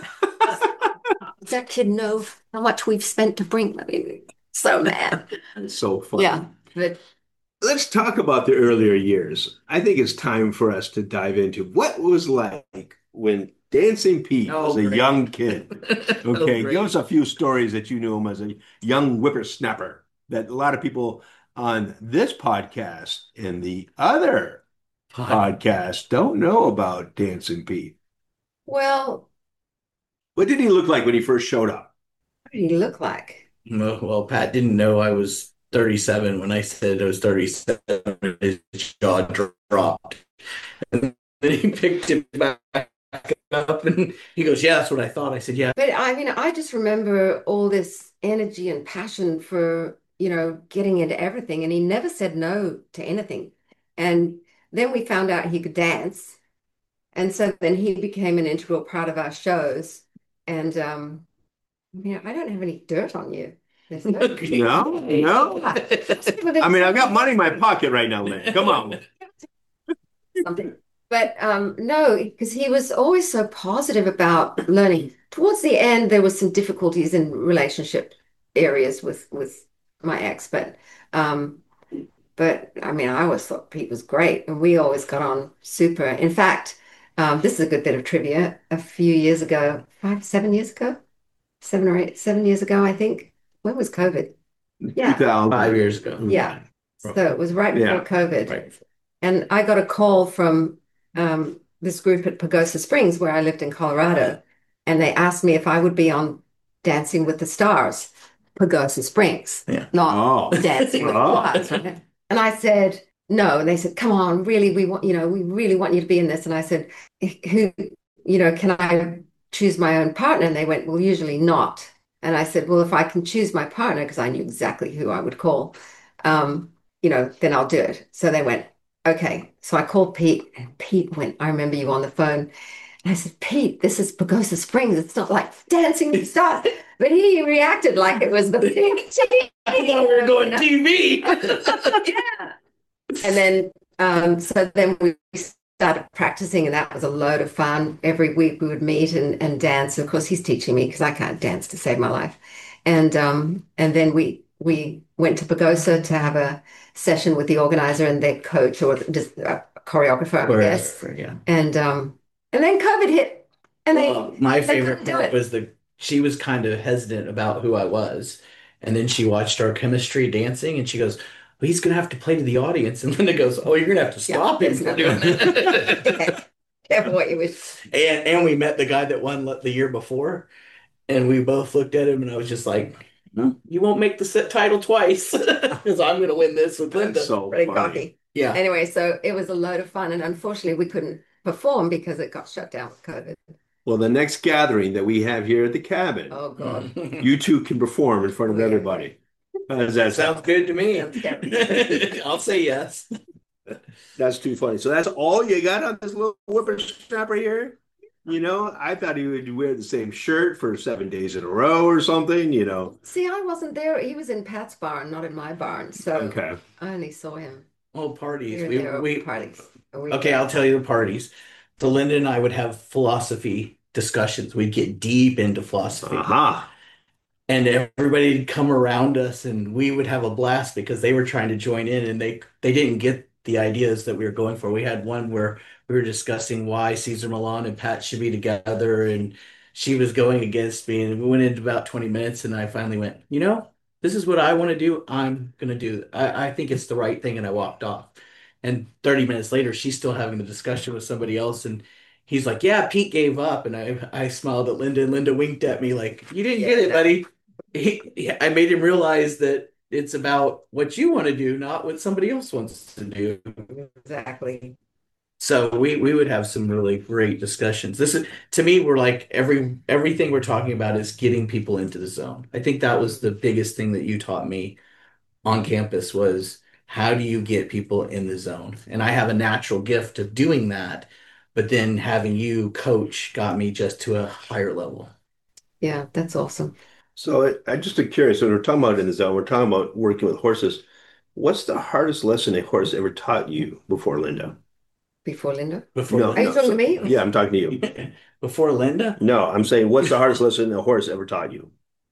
[SPEAKER 4] that kid know how much we've spent to bring? I mean, so mad.
[SPEAKER 2] It's so fun.
[SPEAKER 4] Yeah, but
[SPEAKER 2] Let's talk about the earlier years. I think it's time for us to dive into what it was like when Dancing Pete
[SPEAKER 3] Oh,
[SPEAKER 2] was a
[SPEAKER 3] great.
[SPEAKER 2] young kid.
[SPEAKER 3] Oh,
[SPEAKER 2] Okay,
[SPEAKER 3] great.
[SPEAKER 2] give us a few stories that you knew him as a young whippersnapper that a lot of people on this podcast and the other podcast don't know about Dancing Pete.
[SPEAKER 4] well,
[SPEAKER 2] What did he look like when he first showed up?
[SPEAKER 4] what did he look like?
[SPEAKER 3] Well, well, Pat didn't know I was thirty-seven when I said I was thirty-seven. His jaw dropped. And then he picked it back up and he goes, yeah, that's what I thought. I said, yeah.
[SPEAKER 4] But I mean, I just remember all this energy and passion for, you know, getting into everything. And he never said no to anything. And then we found out he could dance. And so then he became an integral part of our shows. And um, I mean, I don't have any dirt on you. There's no
[SPEAKER 2] No, no. I mean, I've got money in my pocket right now, Lynn. Come on.
[SPEAKER 4] something. But um, no, because he was always so positive about learning. Towards the end, there was some difficulties in relationship areas with with my ex, but um, but I mean, I always thought Pete was great, and we always got on super. In fact, um, this is a good bit of trivia. A few years ago, five, seven years ago, seven or eight, seven years ago, I think. When was COVID? Yeah.
[SPEAKER 2] two thousand.
[SPEAKER 3] Five years ago.
[SPEAKER 4] Yeah. So it was right
[SPEAKER 2] Yeah.
[SPEAKER 4] before COVID.
[SPEAKER 3] Right.
[SPEAKER 4] And I got a call from um, this group at Pagosa Springs, where I lived in Colorado, and they asked me if I would be on Dancing with the Stars, Pagosa Springs,
[SPEAKER 3] Yeah.
[SPEAKER 4] not
[SPEAKER 2] Oh.
[SPEAKER 4] Dancing with the
[SPEAKER 2] Oh.
[SPEAKER 4] Stars. Right? And I said, no. And they said, come on, really, we want, you know, we really want you to be in this. And I said, who, you know, can I choose my own partner? And they went, well, usually not. And I said, well, if I can choose my partner, because I knew exactly who I would call, um, you know, then I'll do it. So they went, okay. So I called Pete, and Pete went, I remember you on the phone. And I said, Pete, this is Pagosa Springs. It's not like Dancing with the Stars. But he reacted like it was the big T
[SPEAKER 3] I thought we were going T V.
[SPEAKER 4] Yeah. And then, um, so then we started practicing, and that was a load of fun. Every week we would meet and, and dance. Of course, he's teaching me because I can't dance to save my life. And um, and then we we went to Pagosa to have a session with the organizer and their coach, or just a choreographer, I guess.
[SPEAKER 3] Wherever, yeah.
[SPEAKER 4] And um, and then COVID hit, and they
[SPEAKER 3] Well, my
[SPEAKER 4] they
[SPEAKER 3] favorite
[SPEAKER 4] couldn't do
[SPEAKER 3] part
[SPEAKER 4] it.
[SPEAKER 3] was the she was kind of hesitant about who I was, and then she watched our chemistry dancing, and she goes, "Well, he's gonna have to play to the audience." And Linda goes, "Oh, you're gonna have to
[SPEAKER 4] Yeah,
[SPEAKER 3] stop him
[SPEAKER 4] it's
[SPEAKER 3] from
[SPEAKER 4] not-
[SPEAKER 3] doing that."
[SPEAKER 4] Careful what you wish.
[SPEAKER 3] And and we met the guy that won the year before, and we both looked at him, and I was just like, "No, you won't make the set title twice, because I'm gonna win this with Linda."
[SPEAKER 2] That's so
[SPEAKER 4] Pretty
[SPEAKER 2] funny.
[SPEAKER 4] cocky.
[SPEAKER 3] Yeah.
[SPEAKER 4] Anyway, so it was a load of fun, and unfortunately, we couldn't perform because it got shut down with COVID.
[SPEAKER 2] Well, the next gathering that we have here at the cabin,
[SPEAKER 4] Oh God.
[SPEAKER 2] you two can perform in front of
[SPEAKER 4] Yeah.
[SPEAKER 2] everybody. How does that
[SPEAKER 3] Sounds
[SPEAKER 2] sound?
[SPEAKER 3] good to me.
[SPEAKER 4] Sounds good.
[SPEAKER 3] I'll say yes.
[SPEAKER 2] That's too funny. So that's all you got on this little whippersnapper here? You know, I thought he would wear the same shirt for seven days in a row or something, you know.
[SPEAKER 4] See, I wasn't there. He was in Pat's barn, not in my barn. So
[SPEAKER 2] Okay.
[SPEAKER 4] I only saw him
[SPEAKER 3] Oh, parties.
[SPEAKER 4] here and
[SPEAKER 3] We
[SPEAKER 4] there
[SPEAKER 3] we
[SPEAKER 4] at parties. a week.
[SPEAKER 3] Okay, I'll tell you the parties. So Linda and I would have philosophy discussions. We'd get deep into philosophy.
[SPEAKER 2] Aha.
[SPEAKER 3] And everybody'd come around us and we would have a blast because they were trying to join in and they they didn't get the ideas that we were going for. We had one where we were discussing why Cesar Millan and Pat should be together, and she was going against me, and we went into about twenty minutes, and I finally went, you know, this is what I want to do. I'm gonna do it. I, I think it's the right thing, and I walked off. And thirty minutes later, she's still having the discussion with somebody else, and he's like, yeah, Pete gave up. And I I smiled at Linda, and Linda winked at me like, you didn't get it, buddy. He, he- I made him realize that it's about what you want to do, not what somebody else wants to do.
[SPEAKER 4] Exactly.
[SPEAKER 3] So we we would have some really great discussions. This is to me, we're like every everything we're talking about is getting people into the zone. I think that was the biggest thing that you taught me on campus was how do you get people in the zone? And I have a natural gift of doing that, but then having you coach got me just to a higher level.
[SPEAKER 4] Yeah, that's awesome.
[SPEAKER 2] So I, I'm just curious, when we're talking about in the zone, we're talking about working with horses. What's the hardest lesson a horse ever taught you before, Linda?
[SPEAKER 4] Before Linda.
[SPEAKER 3] Before
[SPEAKER 2] No,
[SPEAKER 4] Are you
[SPEAKER 2] no.
[SPEAKER 4] talking to me?
[SPEAKER 2] Yeah, I'm talking to you.
[SPEAKER 3] before Linda,
[SPEAKER 2] No, I'm saying, what's the hardest lesson a horse ever taught you?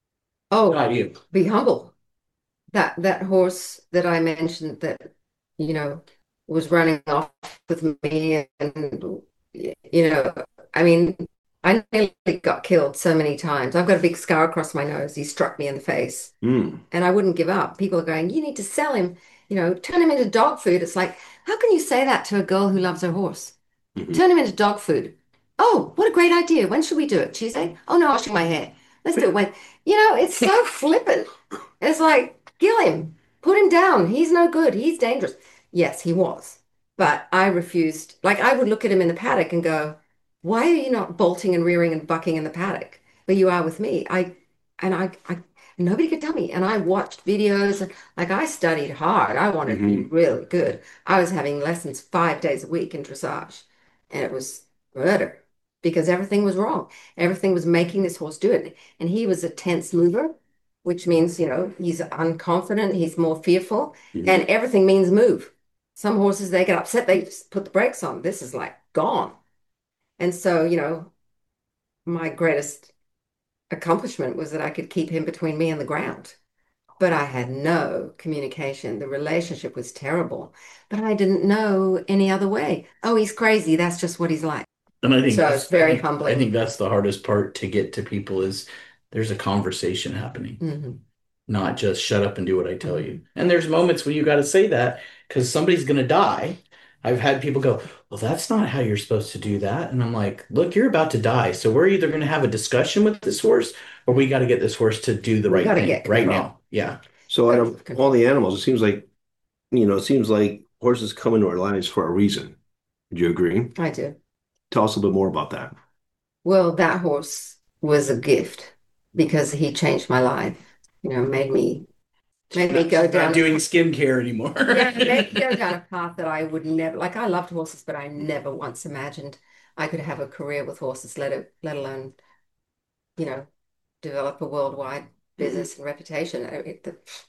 [SPEAKER 4] Oh,
[SPEAKER 3] not you.
[SPEAKER 4] be humble. That that horse that I mentioned that, you know, was running off with me, and you know, I mean, I nearly got killed so many times. I've got a big scar across my nose. He struck me in the face,
[SPEAKER 2] Hmm.
[SPEAKER 4] and I wouldn't give up. People are going, you need to sell him, you know, turn him into dog food. It's like, how can you say that to a girl who loves her horse?
[SPEAKER 2] Mhm.
[SPEAKER 4] Turn him into dog food. Oh, what a great idea. When should we do it? Tuesday? Oh no, washing my hair. Let's do it when, you know, it's so flippant. It's like, kill him, put him down. He's no good. He's dangerous. Yes, he was. But I refused. Like, I would look at him in the paddock and go, why are you not bolting and rearing and bucking in the paddock? But you are with me. I, and I, I, nobody could tell me. And I watched videos. Like, I studied hard. I wanted to be really good. I was having lessons five days a week in dressage, and it was murder because everything was wrong. Everything was making this horse do it. And he was a tense mover, which means, you know, he's unconfident, he's more fearful,
[SPEAKER 2] Mhm.
[SPEAKER 4] and everything means move. Some horses, they get upset, they just put the brakes on. This is like gone. And so, you know, my greatest accomplishment was that I could keep him between me and the ground. But I had no communication. The relationship was terrible, but I didn't know any other way. Oh, he's crazy. That's just what he's like.
[SPEAKER 3] And I think
[SPEAKER 4] So
[SPEAKER 3] that's
[SPEAKER 4] it's very
[SPEAKER 3] I think,
[SPEAKER 4] humbling.
[SPEAKER 3] I think that's the hardest part to get to people is there's a conversation happening.
[SPEAKER 4] Mhm.
[SPEAKER 3] not just shut up and do what I tell
[SPEAKER 4] Mhm.
[SPEAKER 3] you. And there's moments when you got to say that because somebody's going to die. I've had people go, well, that's not how you're supposed to do that. And I'm like, look, you're about to die. So we're either going to have a discussion with this horse or we got to get this horse to do the
[SPEAKER 4] We
[SPEAKER 3] right
[SPEAKER 4] got to
[SPEAKER 3] thing
[SPEAKER 4] get
[SPEAKER 3] right
[SPEAKER 4] control.
[SPEAKER 3] now. Yeah.
[SPEAKER 2] So out
[SPEAKER 4] Got to
[SPEAKER 2] of
[SPEAKER 4] get
[SPEAKER 2] all
[SPEAKER 4] control.
[SPEAKER 2] the animals, it seems like, you know, it seems like horses come into our lives for a reason. Would you agree?
[SPEAKER 4] I do.
[SPEAKER 2] Tell us a bit more about that.
[SPEAKER 4] Well, that horse was a gift because he changed my life. You know, made me
[SPEAKER 3] She's
[SPEAKER 4] made me
[SPEAKER 3] not,
[SPEAKER 4] go
[SPEAKER 3] she's not
[SPEAKER 4] down a
[SPEAKER 3] doing
[SPEAKER 4] path.
[SPEAKER 3] skincare anymore.
[SPEAKER 4] Yeah, made me go down a path that I would never like. I loved horses, but I never once imagined I could have a career with horses, let it, let alone, you know, develop a worldwide business and reputation. I- It,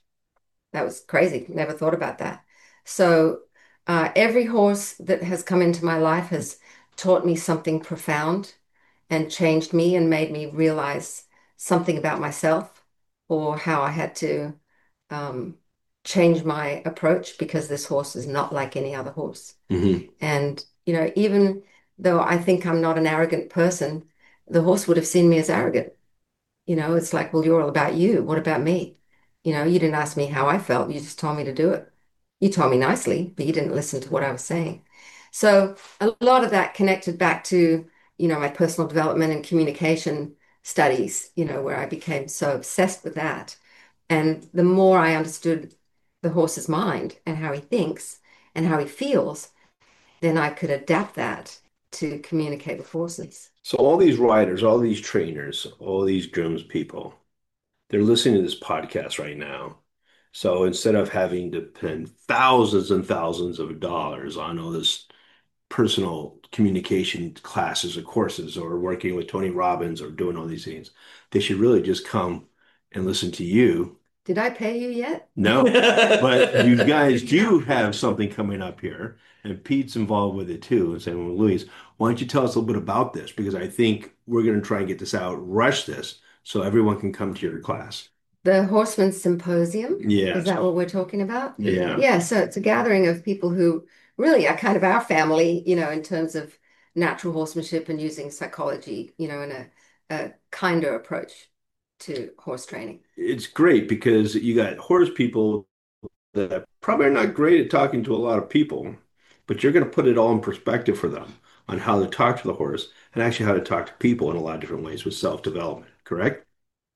[SPEAKER 4] that was crazy. Never thought about that. So, uh, every horse that has come into my life has taught me something profound and changed me and made me realize something about myself or how I had to um, change my approach because this horse is not like any other horse.
[SPEAKER 2] Hmm.
[SPEAKER 4] And, you know, even though I think I'm not an arrogant person, the horse would have seen me as arrogant. You know, it's like, well, you're all about you. What about me? You know, you didn't ask me how I felt. You just told me to do it. You told me nicely, but you didn't listen to what I was saying. So a lot of that connected back to, you know, my personal development and communication studies, you know, where I became so obsessed with that. And the more I understood the horse's mind and how he thinks and how he feels, then I could adapt that to communicate with horses.
[SPEAKER 2] So all these riders, all these trainers, all these grooms people, they're listening to this podcast right now. So instead of having to spend thousands and thousands of dollars on all this personal communication classes or courses or working with Tony Robbins or doing all these things, they should really just come and listen to you.
[SPEAKER 4] Did I pay you yet?
[SPEAKER 2] No, but you guys do have something coming up here, and Pete's involved with it too. And saying, well, Louise, why don't you tell us a little bit about this? Because I think we're going to try and get this out, rush this, so everyone can come to your class.
[SPEAKER 4] The Horseman Symposium, is
[SPEAKER 2] Yes.
[SPEAKER 4] that what we're talking about?
[SPEAKER 2] Yeah.
[SPEAKER 4] Yeah, so it's a gathering of people who really are kind of our family, you know, in terms of natural horsemanship and using psychology, you know, in a, a kinder approach to horse training.
[SPEAKER 2] It's great because you got horse people that probably are not great at talking to a lot of people, but you're going to put it all in perspective for them on how to talk to the horse and actually how to talk to people in a lot of different ways with self-development, correct?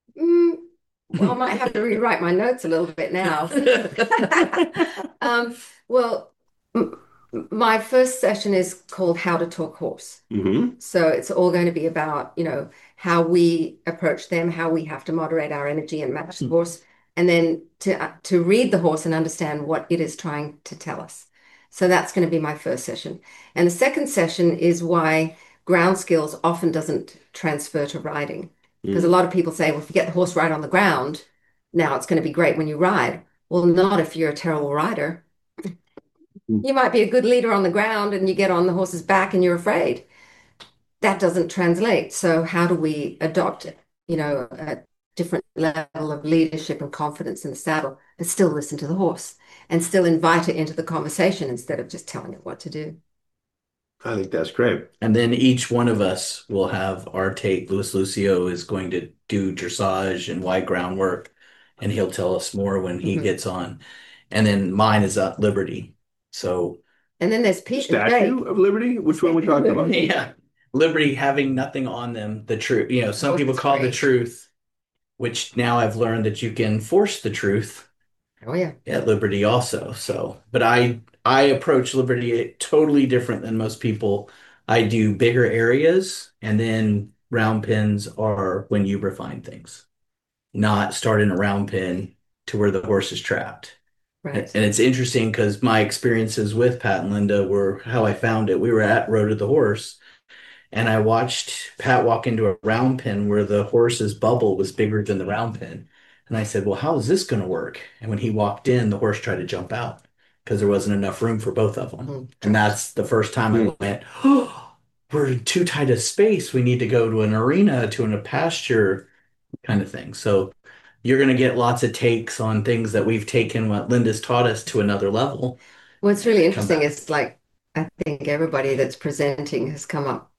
[SPEAKER 4] Mm, well, I might have to rewrite my notes a little bit now. Um, well, m my first session is called How to Talk Horse.
[SPEAKER 2] Hmm.
[SPEAKER 4] So it's all going to be about, you know, how we approach them, how we have to moderate our energy and match the horse, and then to uh, to read the horse and understand what it is trying to tell us. So that's going to be my first session. And the second session is why ground skills often doesn't transfer to riding. Because a
[SPEAKER 2] Mm.
[SPEAKER 4] lot of people say, well, if you get the horse right on the ground, now it's going to be great when you ride. Well, not if you're a terrible rider. You might be a good leader on the ground and you get on the horse's back and you're afraid. That doesn't translate. So how do we adopt, you know, a different level of leadership and confidence in the saddle, but still listen to the horse and still invite it into the conversation instead of just telling it what to do?
[SPEAKER 2] I think that's great.
[SPEAKER 3] And then each one of us will have our take. Luis Lucio is going to do dressage and wide groundwork, and he'll tell us more when he
[SPEAKER 4] Mhm.
[SPEAKER 3] gets on. And then mine is at Liberty. So,
[SPEAKER 4] And then there's Pete and
[SPEAKER 2] Statue
[SPEAKER 4] Jake.
[SPEAKER 2] of Liberty? Which one are we talking about?
[SPEAKER 3] yeah, Liberty having nothing on them, the truth. You know, some
[SPEAKER 4] Horse
[SPEAKER 3] people
[SPEAKER 4] is
[SPEAKER 3] call the
[SPEAKER 4] great.
[SPEAKER 3] truth, which now I've learned that you can force the truth
[SPEAKER 4] Oh yeah.
[SPEAKER 3] at Liberty also. So, but I I approach Liberty totally different than most people. I do bigger areas, and then round pins are when you refine things, not start in a round pin to where the horse is trapped. And,
[SPEAKER 4] Right.
[SPEAKER 3] and it's interesting because my experiences with Pat and Linda were how I found it. We were at Road to the Horse, and I watched Pat walk into a round pen where the horse's bubble was bigger than the round pen. And I said, well, how is this going to work? And when he walked in, the horse tried to jump out because there wasn't enough room for both of them.
[SPEAKER 4] Mhm.
[SPEAKER 3] And that's the first time
[SPEAKER 2] Hmm.
[SPEAKER 3] I went, oh, we're too tight a space. We need to go to an arena, to a pasture kind of thing. So you're going to get lots of takes on things that we've taken what Linda's taught us to another level.
[SPEAKER 4] What's really
[SPEAKER 3] Come
[SPEAKER 4] interesting
[SPEAKER 3] back.
[SPEAKER 4] is like I think everybody that's presenting has come up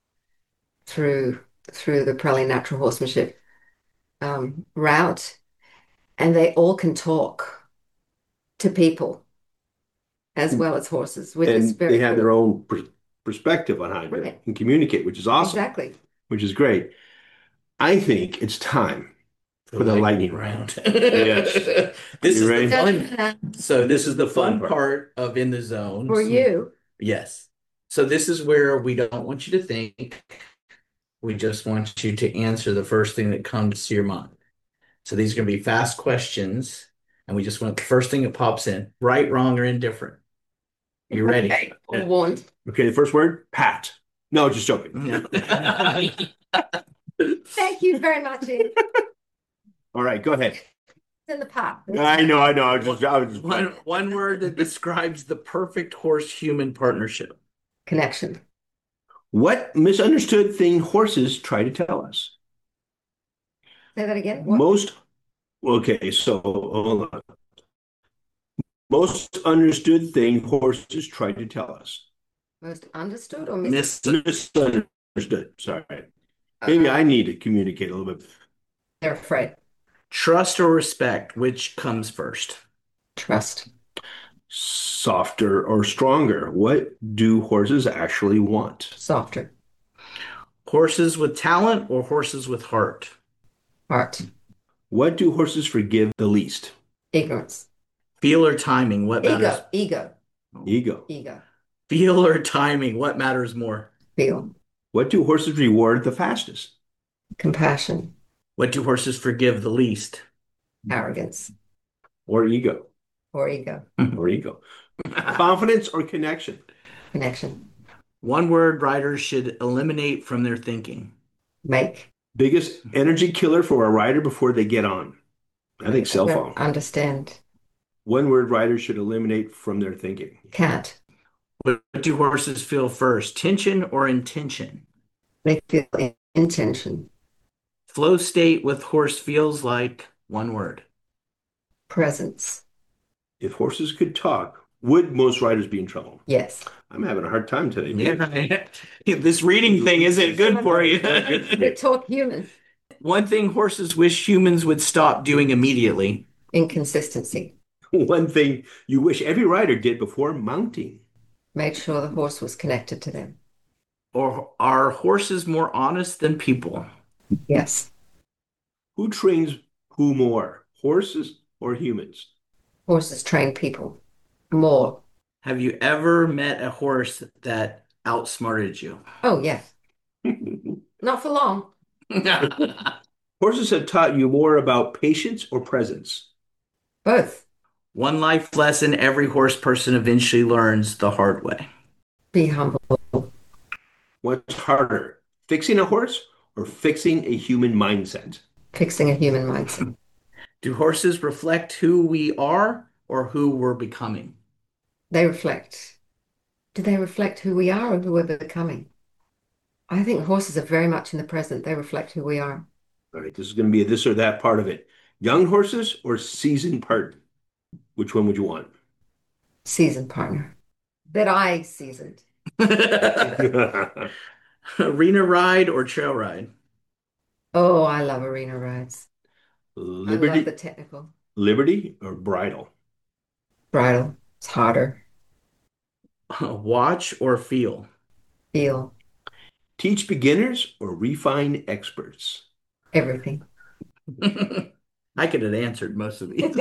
[SPEAKER 4] through through the Prairie Natural Horsemanship um, route. and they all can talk to people as well as horses, which is
[SPEAKER 2] And
[SPEAKER 4] very
[SPEAKER 2] they have
[SPEAKER 4] cool.
[SPEAKER 2] their own per perspective on how to
[SPEAKER 4] Right.
[SPEAKER 2] and communicate, which is awesome,
[SPEAKER 4] Exactly.
[SPEAKER 2] which is great. I think it's time
[SPEAKER 3] The
[SPEAKER 2] for the lightning
[SPEAKER 3] lightning
[SPEAKER 2] round.
[SPEAKER 3] round.
[SPEAKER 2] Yes.
[SPEAKER 3] This
[SPEAKER 2] You
[SPEAKER 3] is
[SPEAKER 2] ready?
[SPEAKER 3] the fun. So this is the fun
[SPEAKER 2] Fun
[SPEAKER 3] part of In the Zone.
[SPEAKER 4] For you,
[SPEAKER 3] Yes. So this is where we don't want you to think. We just want you to answer the first thing that comes to your mind. So these are going to be fast questions, and we just want the first thing that pops in, right, wrong, or indifferent. You ready?
[SPEAKER 4] okay, one.
[SPEAKER 2] Okay, the first word, pat. No, just joking.
[SPEAKER 4] Thank you very much, Ian.
[SPEAKER 2] All right, go ahead.
[SPEAKER 4] It's in the pot.
[SPEAKER 2] I know, I know. I was just, I was just
[SPEAKER 3] One, one word that describes the perfect horse-human partnership.
[SPEAKER 4] Connection.
[SPEAKER 2] What misunderstood thing horses try to tell us?
[SPEAKER 4] Say that again. What?
[SPEAKER 2] Most, okay, so hold on. Most understood thing horses try to tell us.
[SPEAKER 4] Most understood or mis
[SPEAKER 3] Miss
[SPEAKER 2] Misunderstood. Sorry. Maybe
[SPEAKER 4] uh,
[SPEAKER 2] I need to communicate a little bit.
[SPEAKER 4] they're afraid.
[SPEAKER 3] trust or respect, which comes first?
[SPEAKER 4] Trust.
[SPEAKER 2] Softer or stronger. What do horses actually want?
[SPEAKER 4] Softer.
[SPEAKER 3] Horses with talent or horses with heart?
[SPEAKER 4] Heart.
[SPEAKER 2] What do horses forgive the least?
[SPEAKER 4] Ignorance.
[SPEAKER 3] Feel or timing, what matters?
[SPEAKER 4] Ego. Ego.
[SPEAKER 2] Ego.
[SPEAKER 4] Ego.
[SPEAKER 3] Feel or timing, what matters more?
[SPEAKER 4] Feel.
[SPEAKER 2] What do horses reward the fastest?
[SPEAKER 4] Compassion.
[SPEAKER 3] What do horses forgive the least?
[SPEAKER 4] Arrogance.
[SPEAKER 2] Or ego?
[SPEAKER 4] Or ego.
[SPEAKER 2] Or ego. Confidence or connection?
[SPEAKER 4] Connection.
[SPEAKER 3] One word riders should eliminate from their thinking.
[SPEAKER 4] Make.
[SPEAKER 2] Biggest energy killer for a rider before they get on? I think cell
[SPEAKER 4] I
[SPEAKER 2] phone.
[SPEAKER 4] don't understand.
[SPEAKER 2] One word riders should eliminate from their thinking.
[SPEAKER 4] Cat.
[SPEAKER 3] What do horses feel first, tension or intention?
[SPEAKER 4] They feel intention.
[SPEAKER 3] Flow state with horse feels like one word.
[SPEAKER 4] Presence.
[SPEAKER 2] If horses could talk, would most riders be in trouble?
[SPEAKER 4] Yes.
[SPEAKER 2] I'm having a hard time today, man.
[SPEAKER 3] Yeah. This reading thing isn't good for you.
[SPEAKER 4] They talk human.
[SPEAKER 3] One thing horses wish humans would stop doing immediately.
[SPEAKER 4] Inconsistency.
[SPEAKER 2] One thing you wish every rider did before mounting.
[SPEAKER 4] Made sure the horse was connected to them.
[SPEAKER 3] Or are horses more honest than people?
[SPEAKER 4] Yes.
[SPEAKER 2] Who trains who more, horses or humans?
[SPEAKER 4] Horses train people more.
[SPEAKER 3] Have you ever met a horse that outsmarted you?
[SPEAKER 4] Oh, yes. Not for long.
[SPEAKER 2] Horses have taught you more about patience or presence.
[SPEAKER 4] Both.
[SPEAKER 3] One life lesson every horse person eventually learns the hard way.
[SPEAKER 4] Be humble.
[SPEAKER 2] What's harder, fixing a horse or fixing a human mindset?
[SPEAKER 4] Fixing a human mindset.
[SPEAKER 3] Do horses reflect who we are or who we're becoming?
[SPEAKER 4] They reflect. Do they reflect who we are or who we're becoming? I think horses are very much in the present. They reflect who we are.
[SPEAKER 2] All right, this is going to be a this or that part of it. Young horses or seasoned partner? Which one would you want?
[SPEAKER 4] Seasoned partner. That I seasoned.
[SPEAKER 3] Arena ride or trail ride?
[SPEAKER 4] Oh, I love arena rides. I love the
[SPEAKER 2] Liberty,
[SPEAKER 4] technical.
[SPEAKER 2] liberty or bridle?
[SPEAKER 4] Bridle. It's harder.
[SPEAKER 3] Watch or feel?
[SPEAKER 4] Feel.
[SPEAKER 2] Teach beginners or refine experts?
[SPEAKER 4] Everything.
[SPEAKER 3] I could have answered most of these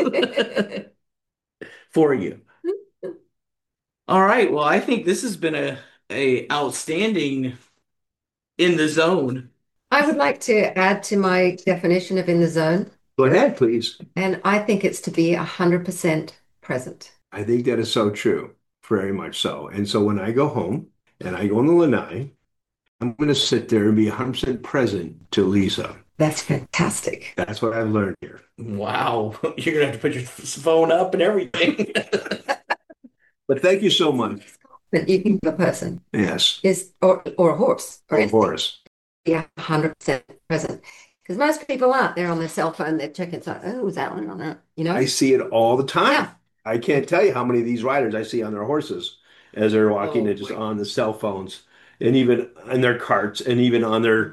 [SPEAKER 3] for you. All right. Well, I think this has been a, a outstanding in the zone.
[SPEAKER 4] I would like to add to my definition of in the zone,
[SPEAKER 2] Go ahead, please.
[SPEAKER 4] and I think it's to be one hundred percent present.
[SPEAKER 2] I think that is so true, very much so. And so when I go home and I go on the lanai, I'm going to sit there and be one hundred percent present to Lisa.
[SPEAKER 4] That's fantastic.
[SPEAKER 2] That's what I've learned here.
[SPEAKER 3] Wow. You're going to have to put your phone up and everything.
[SPEAKER 2] But thank you so much.
[SPEAKER 4] That you can give a person
[SPEAKER 2] Yes.
[SPEAKER 4] is or or a horse or
[SPEAKER 2] Of
[SPEAKER 4] anything.
[SPEAKER 2] course.
[SPEAKER 4] Be one hundred percent present. Because most people aren't. They're on their cell phone. They're checking. So, oh, was that one on that? You know?
[SPEAKER 2] I see it all the time.
[SPEAKER 4] Yeah.
[SPEAKER 2] I can't tell you how many of these riders I see on their horses as they're walking
[SPEAKER 4] Oh,
[SPEAKER 2] and just
[SPEAKER 4] boy.
[SPEAKER 2] on the cell phones and even in their carts and even on their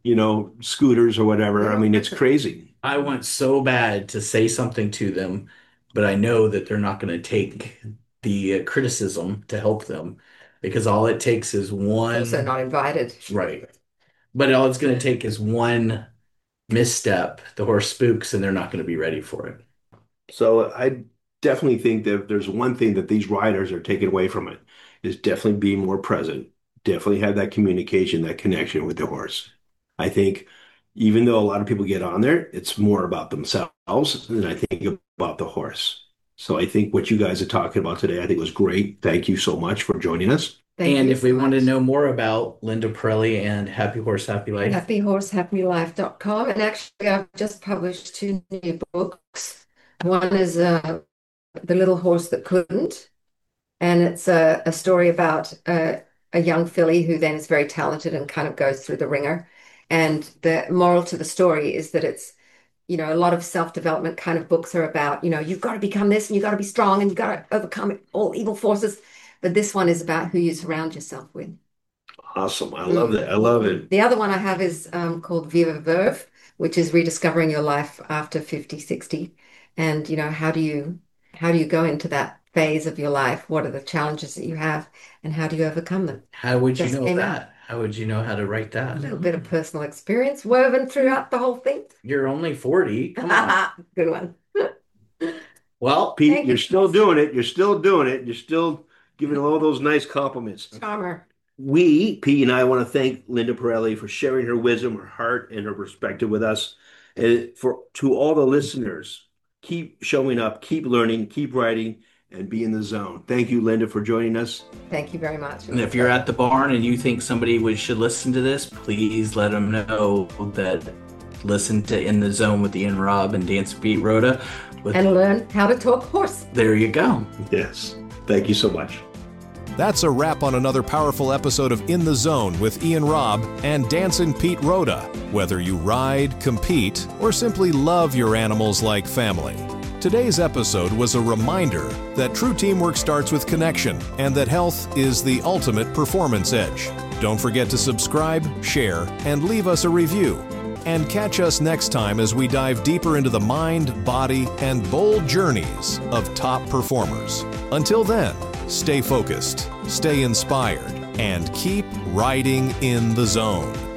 [SPEAKER 2] you know, scooters or whatever. I mean, it's crazy.
[SPEAKER 3] I want so bad to say something to them, but I know that they're not going to take the uh, criticism to help them because all it takes is one.
[SPEAKER 4] Also not invited.
[SPEAKER 3] Right. But all it's going to take is one misstep. The horse spooks and they're not going to be ready for it.
[SPEAKER 2] So I definitely think that if there's one thing that these riders are taking away from it is definitely being more present. Definitely have that communication, that connection with the horse. I think even though a lot of people get on there, it's more about themselves than I think about the horse. So I think what you guys are talking about today, I think was great. Thank you so much for joining us.
[SPEAKER 4] Thank
[SPEAKER 3] and
[SPEAKER 4] you
[SPEAKER 3] if we
[SPEAKER 4] so
[SPEAKER 3] want to
[SPEAKER 4] much.
[SPEAKER 3] know more about Linda Pirelli and Happy Horse, Happy Life,
[SPEAKER 4] happy horse happy life dot com. And actually, I've just published two new books. One is uh, The Little Horse That Couldn't, and it's a, a story about uh, a young filly who then is very talented and kind of goes through the ringer. And the moral to the story is that it's, you know, a lot of self-development kind of books are about, you know, you've got to become this and you've got to be strong and you've got to overcome all evil forces. But this one is about who you surround yourself with.
[SPEAKER 2] Awesome. I love that. I love it.
[SPEAKER 4] The other one I have is um, called Viva Verve, which is rediscovering your life after fifty, sixty. And, you know, how do you how do you go into that phase of your life? What are the challenges that you have and how do you overcome them?
[SPEAKER 3] how would you
[SPEAKER 4] Just
[SPEAKER 3] know
[SPEAKER 4] came out.
[SPEAKER 3] that? How would you know how to write
[SPEAKER 4] A
[SPEAKER 3] that?
[SPEAKER 4] little bit of personal experience woven throughout the whole thing.
[SPEAKER 3] You're only forty. Come on.
[SPEAKER 4] Good one.
[SPEAKER 3] Well,
[SPEAKER 2] Pete,
[SPEAKER 4] Thank
[SPEAKER 2] you're
[SPEAKER 4] you.
[SPEAKER 2] still doing it. You're still doing it. You're still giving all those nice compliments.
[SPEAKER 4] Charmer.
[SPEAKER 2] We, Pete and I, want to thank Linda Pirelli for sharing her wisdom, her heart, and her perspective with us. And for to all the listeners, keep showing up, keep learning, keep writing, and be in the zone. Thank you, Linda, for joining us.
[SPEAKER 4] Thank you very much.
[SPEAKER 3] and if you're at the barn and you think somebody would, should listen to this, please let them know that listen to In the Zone with Ian Robb and Dancing Pete Rhoda. With,
[SPEAKER 4] And learn how to talk horse.
[SPEAKER 3] there you go.
[SPEAKER 2] Yes. Thank you so much.
[SPEAKER 5] That's a wrap on another powerful episode of In the Zone with Ian Robb and Dancin' Pete Rhoda. Whether you ride, compete, or simply love your animals like family, today's episode was a reminder that true teamwork starts with connection and that health is the ultimate performance edge. Don't forget to subscribe, share, and leave us a review. And catch us next time as we dive deeper into the mind, body, and bold journeys of top performers. Until then, stay focused, stay inspired, and keep riding in the zone.